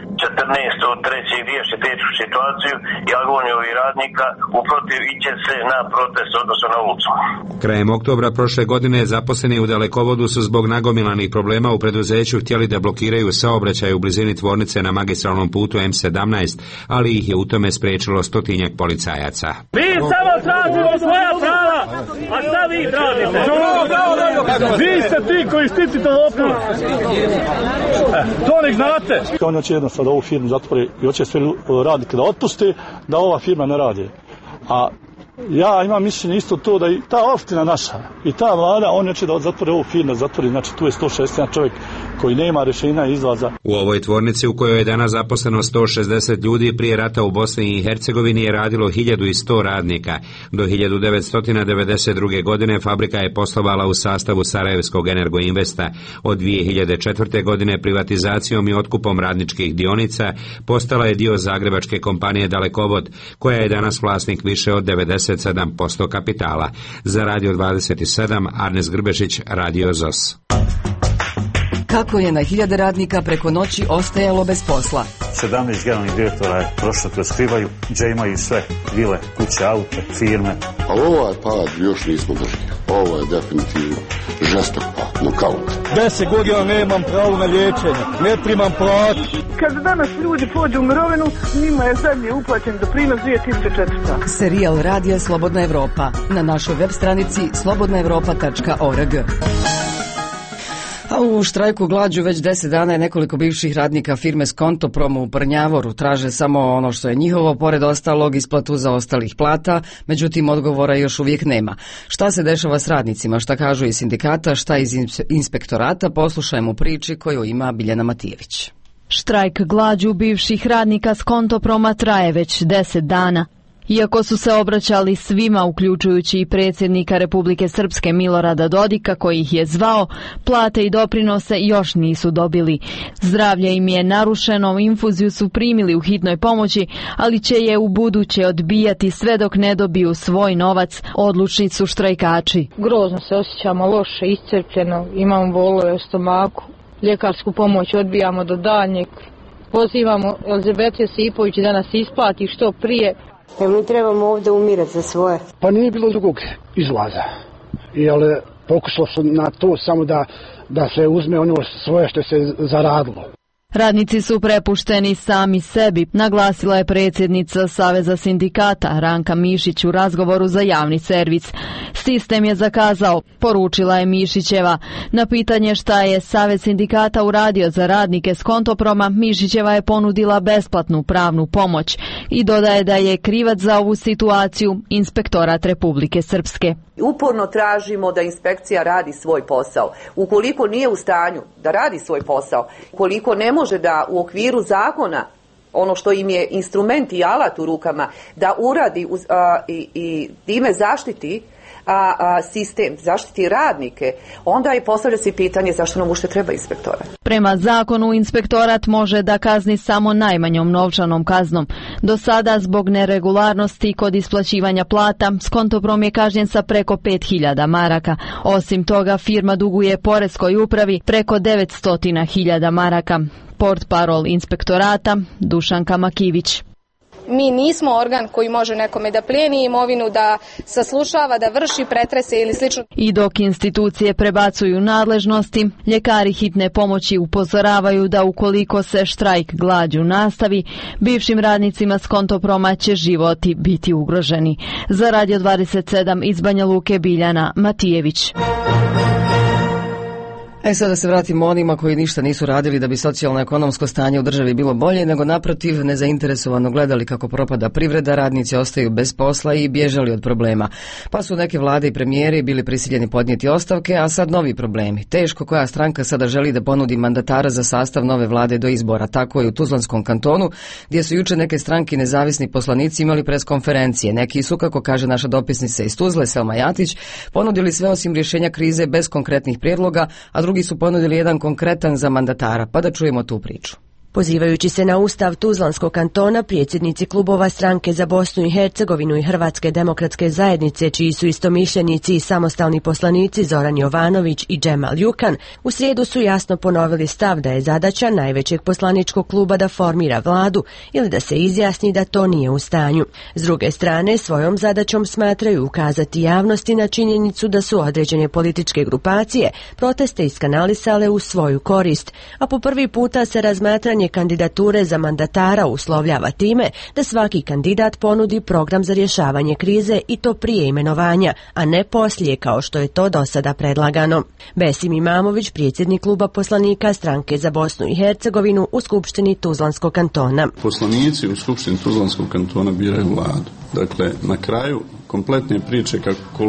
S10: 14.3. riješi tešku situaciju i agoniju ovih radnika, uprotiv iće se na protest, odnosno na ulicu.
S9: Krajem oktobra prošle godine zaposleni u Dalekovodu su zbog nagomilanih problema u preduzeću htjeli da blokiraju saobraćaj u blizini tvornice na magistralnom putu M17, ali ih je u tome spriječilo 100-tinjak policajaca.
S13: Mi samo tražimo svoja prava, a šta vi tražite? Vi ste ti koji štitite lopnu. To nek znate.
S25: On hoće jednostavno ovu firmu zatvori i hoće sve radnike da otpusti, da ova firma ne radi. A ja imam mišljenje isto to da i ta opština naša i ta vlada, on neće da zatvore ovu firmu, zatvori, znači tu je 161 čovjek koji nema rješenja izlaza.
S9: U ovoj tvornici u kojoj je danas zaposleno 160 ljudi prije rata u Bosni i Hercegovini je radilo 1100 radnika. Do 1992. godine fabrika je poslovala u sastavu Sarajevskog Energoinvesta. Od 2004. godine privatizacijom i otkupom radničkih dionica postala je dio zagrebačke kompanije Dalekovod, koja je danas vlasnik više od 97% kapitala. Za Radio 27, Arnes Grbešić, Radio ZOS.
S1: Kako je na hiljade radnika preko noći ostajalo bez posla?
S21: 17 generalnih direktora je prošlo kroz skrivaju, gdje imaju sve, vile, kuće, aute, firme.
S22: Ali ovaj pad još nismo držali. Ovo je definitivno žestok pad, nokaut.
S25: 10 godina nemam pravo na liječenje, ne primam platu.
S14: Kad danas ljudi pođu u mirovinu, njima je zadnje uplaćen doprinos 2400.
S1: Serijal Radija Slobodna Evropa na našoj web stranici slobodnaevropa.org. A u štrajku glađu već 10 dana je nekoliko bivših radnika firme Skontoprom u Prnjavoru. Traže samo ono što je njihovo, pored ostalog isplatu zaostalih plata, međutim odgovora još uvijek nema. Šta se dešava s radnicima, šta kažu iz sindikata, šta iz inspektorata, poslušajmo u priči koju ima Biljana Matijević.
S26: Štrajk glađu bivših radnika Skontoproma traje već 10 dana. Iako su se obraćali svima, uključujući i predsjednika Republike Srpske Milorada Dodika, koji ih je zvao, plate i doprinose još nisu dobili. Zdravlje im je narušeno, infuziju su primili u hitnoj pomoći, ali će je u buduće odbijati sve dok ne dobiju svoj novac, odlučni su štrajkači.
S27: Grozno se osjećamo, loše, iscrpljeno, imamo bolove u stomaku, ljekarsku pomoć odbijamo do daljnjeg. Pozivamo Elizabet Josipović da nas isplati što prije.
S12: Mi trebamo ovdje umirati za svoje.
S15: Pa nije bilo drugog izlaza. Ali pokušalo su na to samo da se uzme ono svoje što se zaradilo.
S26: Radnici su prepušteni sami sebi, naglasila je predsjednica Saveza sindikata Ranka Mišić u razgovoru za javni servis. Sistem je zakazao, poručila je Mišićeva. Na pitanje šta je Savez sindikata uradio za radnike s Kontoproma, Mišićeva je ponudila besplatnu pravnu pomoć i dodaje da je krivac za ovu situaciju Inspektorat Republike Srpske.
S16: Uporno tražimo da inspekcija radi svoj posao. Ukoliko nije u stanju da radi svoj posao, ukoliko ne može da u okviru zakona, ono što im je instrument i alat u rukama, da uradi i time zaštiti sistem, zaštiti radnike, onda i postavlja se pitanje zašto nam uopšte treba inspektorat.
S26: Prema zakonu inspektorat može da kazni samo najmanjom novčanom kaznom. Do sada zbog neregularnosti kod isplaćivanja plata s Kontoprom je kažnjen sa preko 5.000 maraka. Osim toga firma duguje poreskoj upravi preko 900.000 maraka. Portparol inspektorata Dušanka Makivić.
S17: Mi nismo organ koji može nekome da plijeni imovinu, da saslušava, da vrši pretrese ili slično.
S26: I dok institucije prebacuju nadležnosti, ljekari hitne pomoći upozoravaju da ukoliko se štrajk glađu nastavi, bivšim radnicima s Kontoproma će životi biti ugroženi. Za Radio 27 iz Banja Luke Biljana Matijević.
S1: Sada se vratimo onima koji ništa nisu radili da bi socijalno-ekonomsko stanje u državi bilo bolje, nego naprotiv nezainteresovano gledali kako propada privreda, radnici ostaju bez posla i bježali od problema. Pa su neke vlade i premijeri bili prisiljeni podnijeti ostavke, a sad novi problemi. Teško koja stranka sada želi da ponudi mandatara za sastav nove vlade do izbora. Tako je u Tuzlanskom kantonu, gdje su juče neke stranke i nezavisni poslanici imali preskonferencije. Neki su, kako kaže naša dopisnica iz Tuzle, Selma Jatić, ponudili sve osim rješenja krize bez konkretnih prijedloga, a drugi su ponudili jedan konkretan za mandatara, pa da čujemo tu priču.
S12: Pozivajući se na Ustav Tuzlanskog kantona, predsjednici klubova Stranke za Bosnu i Hercegovinu i Hrvatske demokratske zajednice, čiji su istomišljenici i samostalni poslanici Zoran Jovanović i Džemal Jukan, u srijedu su jasno ponovili stav da je zadaća najvećeg poslaničkog kluba da formira vladu ili da se izjasni da to nije u stanju. S druge strane, svojom zadaćom smatraju ukazati javnosti na činjenicu da su određene političke grupacije proteste iskanalisale u svoju korist, a po prvi puta se razmatranje kandidature za mandatara uslovljava time da svaki kandidat ponudi program za rješavanje krize i to prije imenovanja, a ne poslije kao što je to do sada predlagano. Besim Imamović, predsjednik kluba poslanika Stranke za Bosnu i Hercegovinu u Skupštini Tuzlanskog kantona.
S18: Poslanici u Skupštini Tuzlanskog kantona biraju vladu. Dakle, na kraju kompletne priče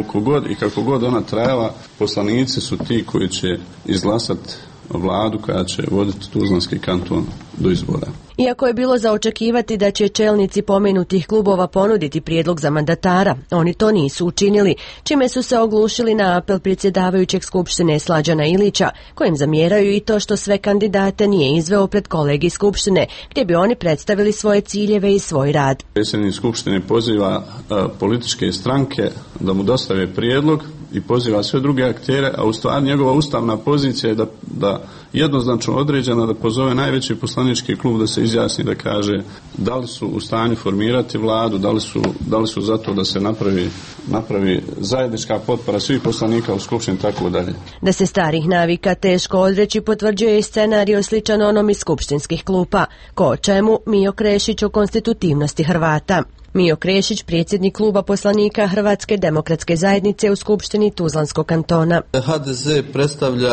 S18: kako god ona trajala, poslanici su ti koji će izglasati vladu koja će voditi Tuzlanski kanton do izbora.
S12: Iako je bilo za očekivati da će čelnici pomenutih klubova ponuditi prijedlog za mandatara, oni to nisu učinili, čime su se oglušili na apel predsjedavajućeg Skupštine Slađana Ilića, kojim zamjeraju i to što sve kandidate nije izveo pred kolegij Skupštine, gdje bi oni predstavili svoje ciljeve i svoj rad.
S18: Predsjednik Skupštine poziva političke stranke da mu dostave prijedlog i poziva sve druge aktere, a u stvari njegova ustavna pozicija je da jednoznačno određena da pozove najveći poslanički klub da se izjasni, da kaže da li su u stanju formirati vladu, da li su za to da se napravi zajednička potpora svih poslanika u Skupštini, tako dalje.
S12: Da se starih navika teško odreći potvrđuje i scenario sličan onom iz skupštinskih klupa. Ko o čemu? Mijo Krešić o konstitutivnosti Hrvata. Mijo Krešić, predsjednik kluba poslanika Hrvatske demokratske zajednice u Skupštini Tuzlanskog kantona.
S19: HDZ predstavlja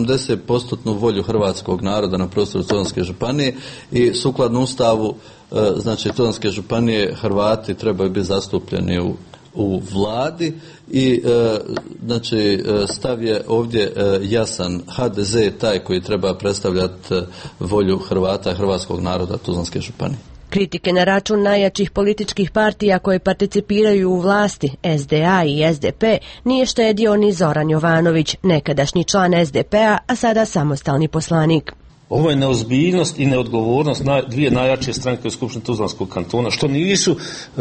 S19: 80% volju hrvatskog naroda na prostoru Tuzlanske županije i sukladno Ustavu, znači Tuzlanske županije, Hrvati trebaju biti zastupljeni u vladi i znači stav je ovdje jasan. HDZ je taj koji treba predstavljati volju Hrvata, hrvatskog naroda Tuzlanske županije.
S12: Kritike na račun najjačih političkih partija koje participiraju u vlasti, SDA i SDP, nije štedio ni Zoran Jovanović, nekadašnji član SDP-a, a sada samostalni poslanik.
S13: Ovo je neozbiljnost i neodgovornost dvije najjače stranke u Skupštini Tuzlanskog kantona, što nisu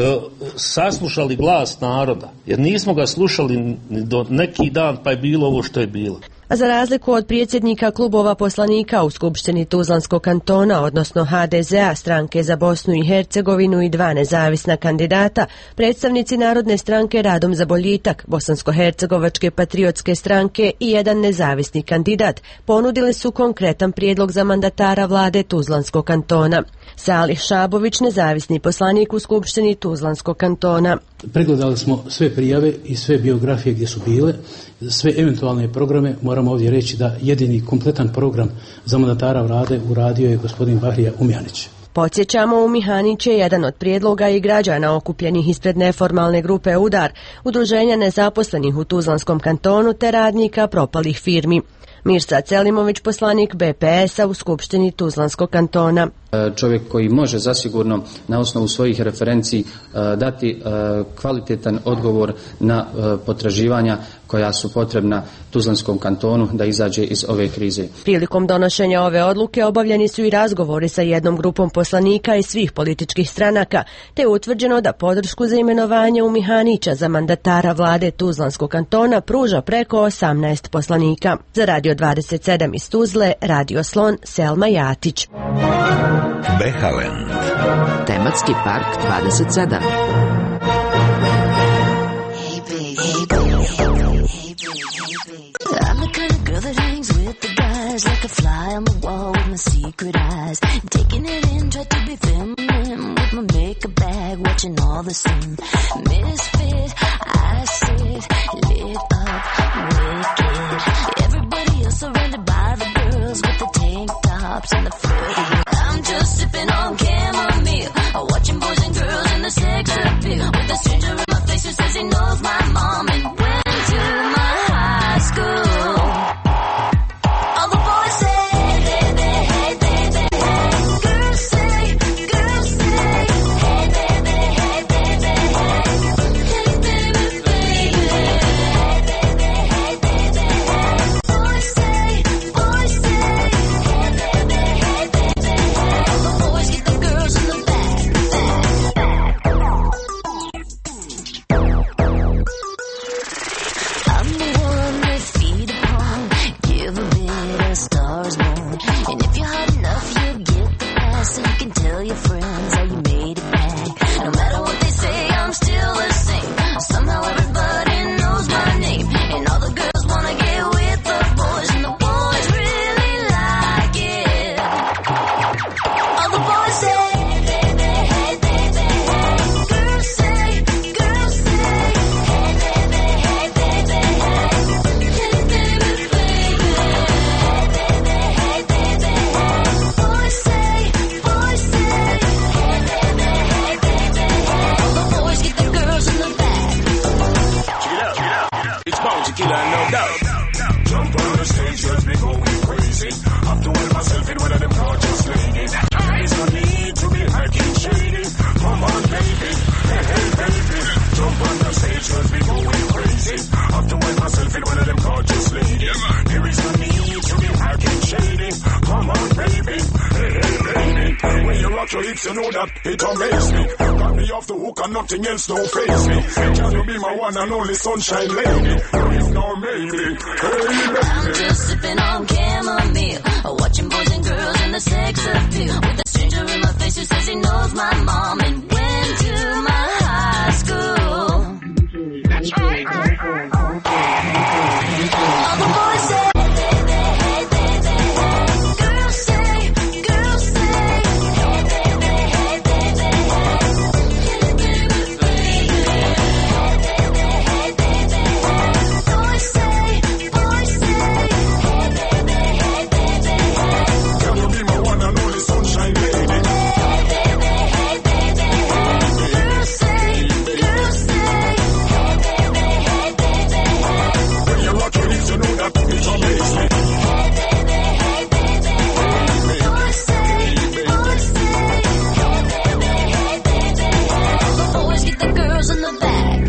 S13: saslušali glas naroda, jer nismo ga slušali ni do neki dan, pa je bilo ovo što je bilo.
S12: A za razliku od predsjednika klubova poslanika u Skupštini Tuzlanskog kantona, odnosno HDZ-a, Stranke za Bosnu i Hercegovinu i 2 nezavisna kandidata, predstavnici Narodne stranke Radom za boljitak, Bosansko-hercegovačke patriotske stranke i 1 nezavisni kandidat ponudili su konkretan prijedlog za mandatara vlade Tuzlanskog kantona. Salih Šabović, nezavisni poslanik u Skupštini Tuzlanskog kantona.
S4: Pregledali smo sve prijave i sve biografije gdje su bile, sve eventualne programe. Moramo ovdje reći da jedini kompletan program za mandatara vlade uradio je gospodin Bahrija Umjanić.
S12: Podsjećamo, Umihanić je jedan od prijedloga i građana okupljenih ispred neformalne grupe Udar, udruženja nezaposlenih u Tuzlanskom kantonu te radnika propalih firmi. Mirsa Celimović, poslanik BPS-a u Skupštini Tuzlanskog kantona.
S5: Čovjek koji može zasigurno na osnovu svojih referenciji dati kvalitetan odgovor na potraživanja koja su potrebna Tuzlanskom kantonu da izađe iz ove krize.
S12: Prilikom donošenja ove odluke obavljeni su i razgovori sa jednom grupom poslanika iz svih političkih stranaka, te je utvrđeno da podršku za imenovanje Umihanića za mandatara vlade Tuzlanskog kantona pruža preko 18 poslanika. Za Radio 27 iz Tuzle, Radio Slon, Selma Jatić.
S2: Behaland.
S8: Tematski park 27.
S6: I'm the kind of girl that hangs with the guys, like a fly on the wall with my secret eyes. Taking it in, try to be feminine with my makeup bag, watching all the sin. Misfit, I sit, lit up, wicked. Everybody else surrounded by the girls with the tank tops and the flirty. I'm just sipping on chamomile, watching boys and girls in the sex appeal. With a stranger in my face who says he knows my mom and went to my high school. All the boys say, hey, hey, hey, hey, hey, hey. Girls say, hey, hey, hey, hey, hey, hey, hey. Hey, baby, baby. Hey, hey, hey, hey, hey, hey. Boys say, hey, hey, hey, hey, hey, hey. All the boys get the girls in the back, back. I'm the one they feed upon, give a bit of stars born. And if you're hot enough, you get the pass, and you can tell your friends how you made it back. No matter what they say, I'm still the same. Somehow everybody knows my name, and all the girls wanna get with the boys, and the boys really like it. All the boys say, hey, hey, hey, hey, hey, hey. Girls say, hey, hey, hey, hey, hey, hey, hey. Hey, baby, baby. Hey, hey, hey, hey, hey, hey. Boys say, hey, hey, hey, hey, hey, hey. All the boys get the girls in the back.
S7: Check it out. It's Bounty Killer and No Doubt. Jump on the stage, just be going crazy. Have to hold myself in one of them gorgeous ladies. There's no need to be acting shady. Come on, baby. Hey, hey, baby. Jump on the stage, just be going crazy. Have to hold myself in one of them gorgeous ladies. There is no need to be acting shady. Come on, baby. Hey, hey, baby. When you rock your hips, you know that it amaze me. Got me off the hook and nothing else don't face me. Can you be my one and only sunshine lady? If not, maybe. Hey, baby.
S6: I'm just sipping on chamomile, watching boys and girls in the sex appeal. With a stranger in my face who says he knows my mom and went to my high school. That's right. All the boys say, hey, hey, hey, hey, hey, hey. Girls say, hey, hey, hey, hey, hey, hey, hey. Hey, baby, baby. Hey, hey, hey, hey, hey, hey. Boys say, hey, hey, hey, hey, hey, hey, hey.
S7: Can you be my one and only sunshine lady?
S6: Hey, hey, hey, hey, hey, hey, hey. Girls say, hey, hey, hey, hey, hey, hey, hey.
S7: When you rock your hips, you know that it amaze me.
S6: Hey, hey, hey, hey, hey, hey. Boys say, hey, hey, hey, hey, hey, hey. All the boys get the girls in the back.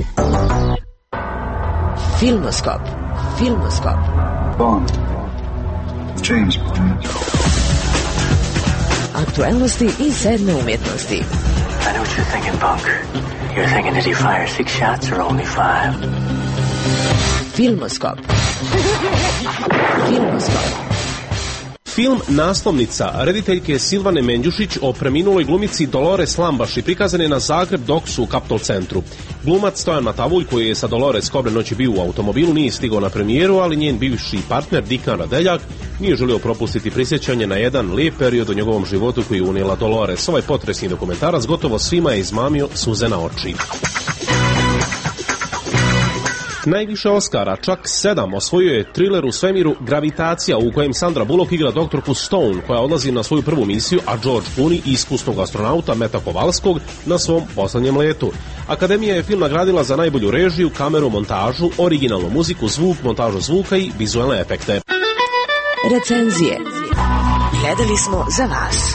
S12: Filmoskop. Filmoskop.
S20: Bond. James Bond.
S3: Aktuelnosti i 7. umjetnosti.
S23: I know what you're thinking, Bunk. You're thinking, did he fire 6 shots or only 5?
S12: Filmoskop.
S9: Film Naslovnica rediteljke Silvane Mendjušić o preminuloj glumici Dolores Lambaši prikazan je na Zagreb Doksu u Kaptol centru. Glumac Stojan Matavulj, koji je sa Dolores kobre noći bio u automobilu, nije stigao na premijeru, ali njen bivši partner Dikan Radeljak nije želio propustiti prisjećanje na jedan lijep period u njegovom životu koji je unijela Dolores. Ovaj potresni dokumentarac gotovo svima je izmamio suze na oči. Najviše Oscara, čak 7, osvojio je triler u svemiru Gravitacija, u kojem Sandra Bullock igra doktorku Stone, koja odlazi na svoju prvu misiju, a George Clooney, iskusnog astronauta Meta Kovalskog, na svom posljednjem letu. Akademija je film nagradila za najbolju režiju, kameru, montažu, originalnu muziku, zvuk, montažu zvuka i vizualne efekte.
S8: Recenzije. Gledali smo za vas.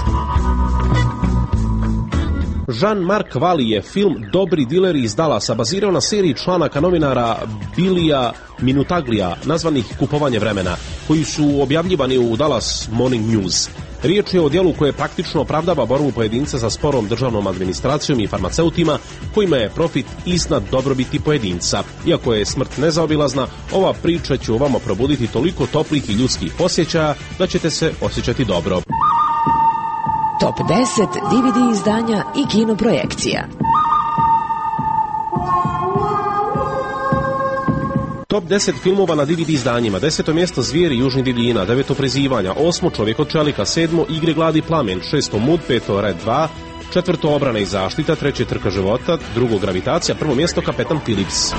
S9: Jean-Marc Valley je film Dobri dileri iz Dallasa bazirao na seriji članaka novinara Billija Minutaglija, nazvanih Kupovanje vremena, koji su objavljivani u Dallas Morning News. Riječ je o dijelu koje praktično opravdava borbu pojedinca sa sporom državnom administracijom i farmaceutima, kojima je profit iznad dobrobiti pojedinca. Iako je smrt nezaobilazna, ova priča će u vama probuditi toliko toplih i ljudskih osjećaja da ćete se osjećati dobro.
S8: Top 10 DVD izdanja i kinoprojekcija.
S9: Top 10 filmova na DVD izdanjima. 10. mjesto Zvijeri južnih divljina, 9. Prizivanja, 8. Čovjek od čelika, 7. Igre gladi plamen, 6. Mud, 5. Red 2, 4. Obrana i zaštita, 3. Trka života, 2. Gravitacija, 1. mjesto Kapetan Phillips.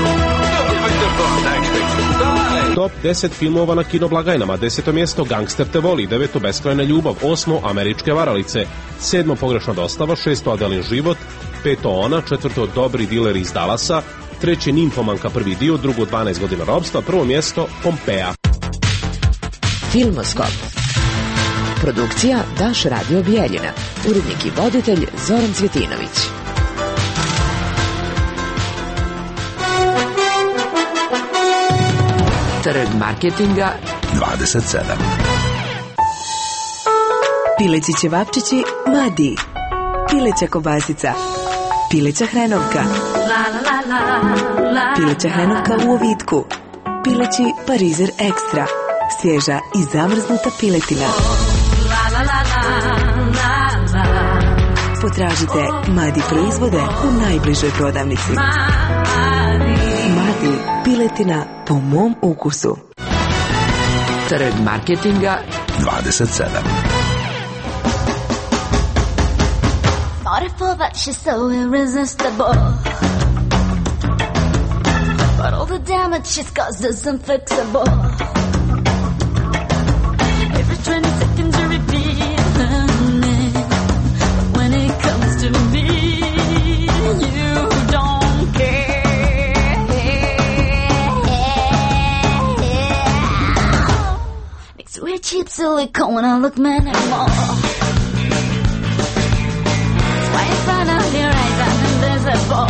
S9: Top 10 filmova na kinoblagajnama. 10. mjesto Gangster te voli, 9. Beskrajna ljubav, 8. Američke varalice, 7. Pogrešna dostava, 6. Adelin život, 5. Ona, 4. Dobri dileri iz Dallasa, 3. Nimfomanka prvi dio, 2. 12 godina robstva, 1. mjesto Pompeja.
S8: Filmoskop. Produkcija Daš Radio Bijeljina. Urednik i voditelj Zoran Cvjetinović. Trg marketinga
S2: 27.
S10: Pileći ćevapčići Madi. Pileća kobasica. Pileća hrenovka. Pileća hrenovka u ovitku. Pileći parizer ekstra. Svježa i zamrznuta piletina. Potražite Madi proizvode u najbližoj prodavnici. Madi, piletina po mom ukusu.
S8: Trg marketinga
S2: 27.
S6: Beautiful, but she's so irresistible. But all the damage she's caused is unfixable. Every 20 seconds you repeat her name. But when it comes to me, you don't care. Makes weird cheap silicone when I look man anymore. Front of your eyes, I'm invisible.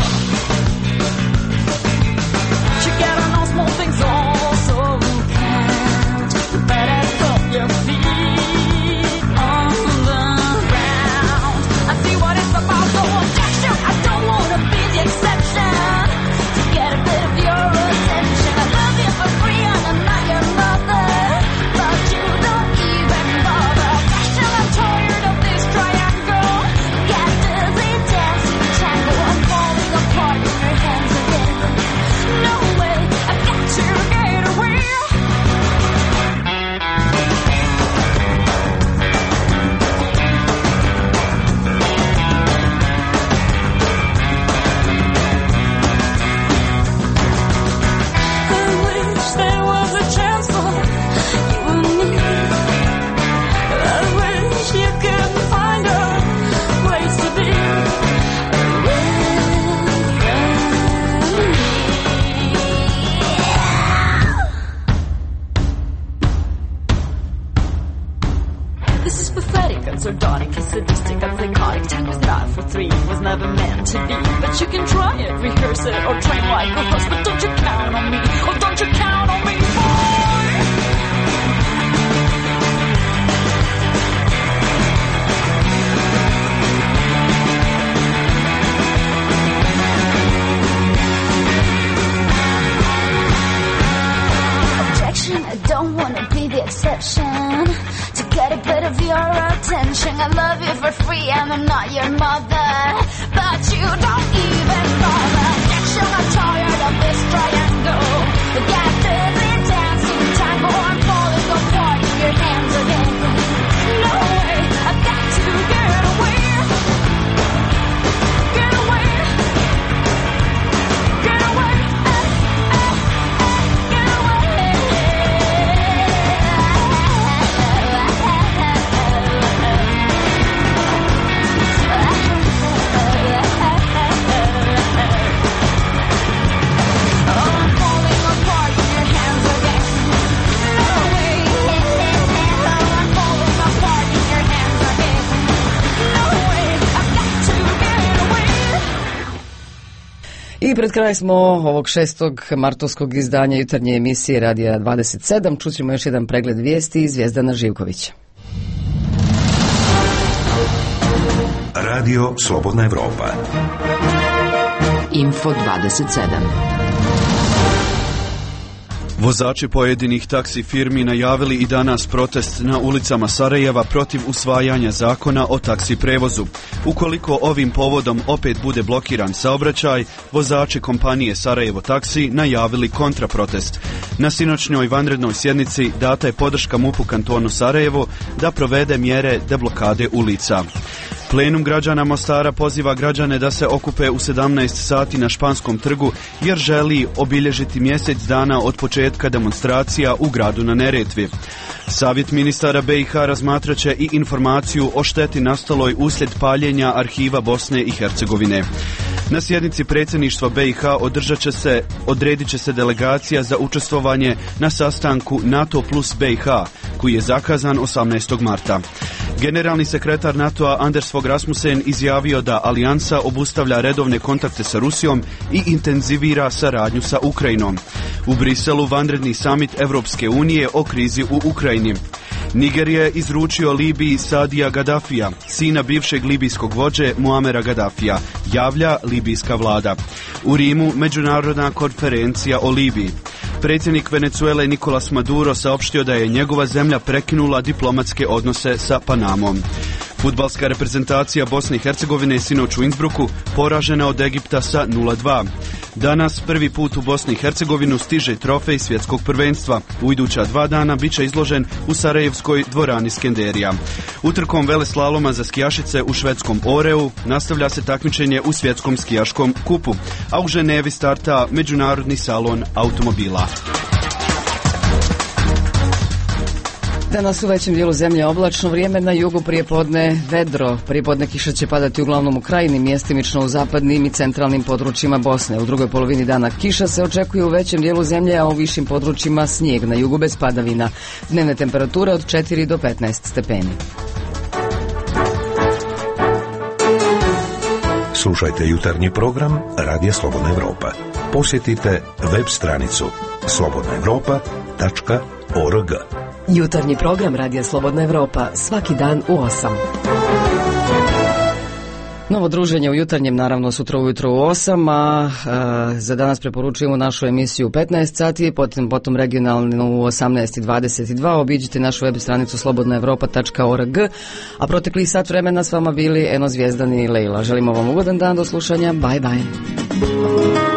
S6: You gotta know small things also count. You better put your feet on the ground. I see what it's about, no objection. I don't wanna be the exception. To get a bit of your attention, I love you for free and I'm not your mother. But you don't even bother. Passion, I'm tired of this triangle. Get dizzy dancing tango. I'm falling apart in your hands again. No way, I've got to get away. I wish there was a chance for you and me. I wish you could find a place to be. This is pathetic and sardonic and sadistic and psychotic. Tango's not for three, was never meant to be. But you can try it, rehearse it, or train like a horse. But don't you count on me, oh don't you count on me, boy. I'm attention. I love you for free and I'm not your mother, but you don't even bother. Action, I'm tired of this triangle. The gap doesn't dance in tango. I'm falling apart in your hands again. No way, I've got to get away. Get away. Get away. Get away.
S1: I pred kraj smo ovog 6. martovskog izdanja jutarnje emisije Radija 27. Čućemo još jedan pregled vijesti iz Zvijezdana Živkovića.
S2: Radio Slobodna Evropa.
S8: Info 27.
S11: Vozači pojedinih taksi firmi najavili i danas protest na ulicama Sarajeva protiv usvajanja zakona o taksi prevozu. Ukoliko ovim povodom opet bude blokiran saobraćaj, vozači kompanije Sarajevo taksi najavili kontraprotest. Na sinoćnjoj vanrednoj sjednici data je podrška MUP-u kantonu Sarajevo da provede mjere deblokade ulica. Plenum građana Mostara poziva građane da se okupe u 17 sati na Španskom trgu jer želi obilježiti mjesec dana od početka demonstracija u gradu na Neretvi. Savjet ministara BiH razmatraće i informaciju o šteti nastaloj uslijed paljenja arhiva Bosne i Hercegovine. Na sjednici predsjedništva BiH odredit će se delegacija za učestvovanje na sastanku NATO plus BiH, koji je zakazan 18. marta. Generalni sekretar NATO-a Anders Fogh Rasmussen izjavio da alijansa obustavlja redovne kontakte sa Rusijom i intenzivira saradnju sa Ukrajinom. U Briselu vanredni samit Evropske unije o krizi u Ukrajini. Niger je izručio Libiji Sadija Gaddafija, sina bivšeg libijskog vođe Muamera Gaddafija, javlja libijska vlada. U Rimu međunarodna konferencija o Libiji. Predsjednik Venezuele Nicolas Maduro saopštio da je njegova zemlja prekinula diplomatske odnose sa Panamom. Fudbalska reprezentacija Bosne i Hercegovine sinoć u Innsbrucku poražena od Egipta sa 0-2. Danas prvi put u Bosni i Hercegovinu stiže trofej svjetskog prvenstva. U iduća 2 dana bit će izložen u Sarajevskoj dvorani Skenderija. Utrkom veleslaloma za skijašice u švedskom Oreu nastavlja se takmičenje u svjetskom skijaškom kupu, a u Ženevi starta međunarodni salon automobila.
S1: Danas u većem dijelu zemlje oblačno vrijeme, na jugu prijepodne vedro. Prijepodne kiša će padati uglavnom u krajini, mjestimično u zapadnim i centralnim područjima Bosne. U drugoj polovini dana kiša se očekuje u većem dijelu zemlje, a u višim područjima snijeg, na jugu bez padavina. Dnevne temperature od 4 do 15 stepeni.
S2: Slušajte jutarnji program Radija Slobodna Evropa. Posjetite web stranicu slobodnaevropa.org.
S8: Jutarnji program Radija Slobodna Evropa svaki dan u 8.
S1: Novo druženje u jutarnjem, naravno sutra ujutro u 8, a za danas preporučujemo našu emisiju u 15 sati, potom regionalnu u 18:22. Obiđite našu web stranicu slobodnaevropa.org, a proteklih sat vremena s vama bili Eno Zvijezdan i Lejla. Želimo vam ugodan dan, do slušanja, bye bye.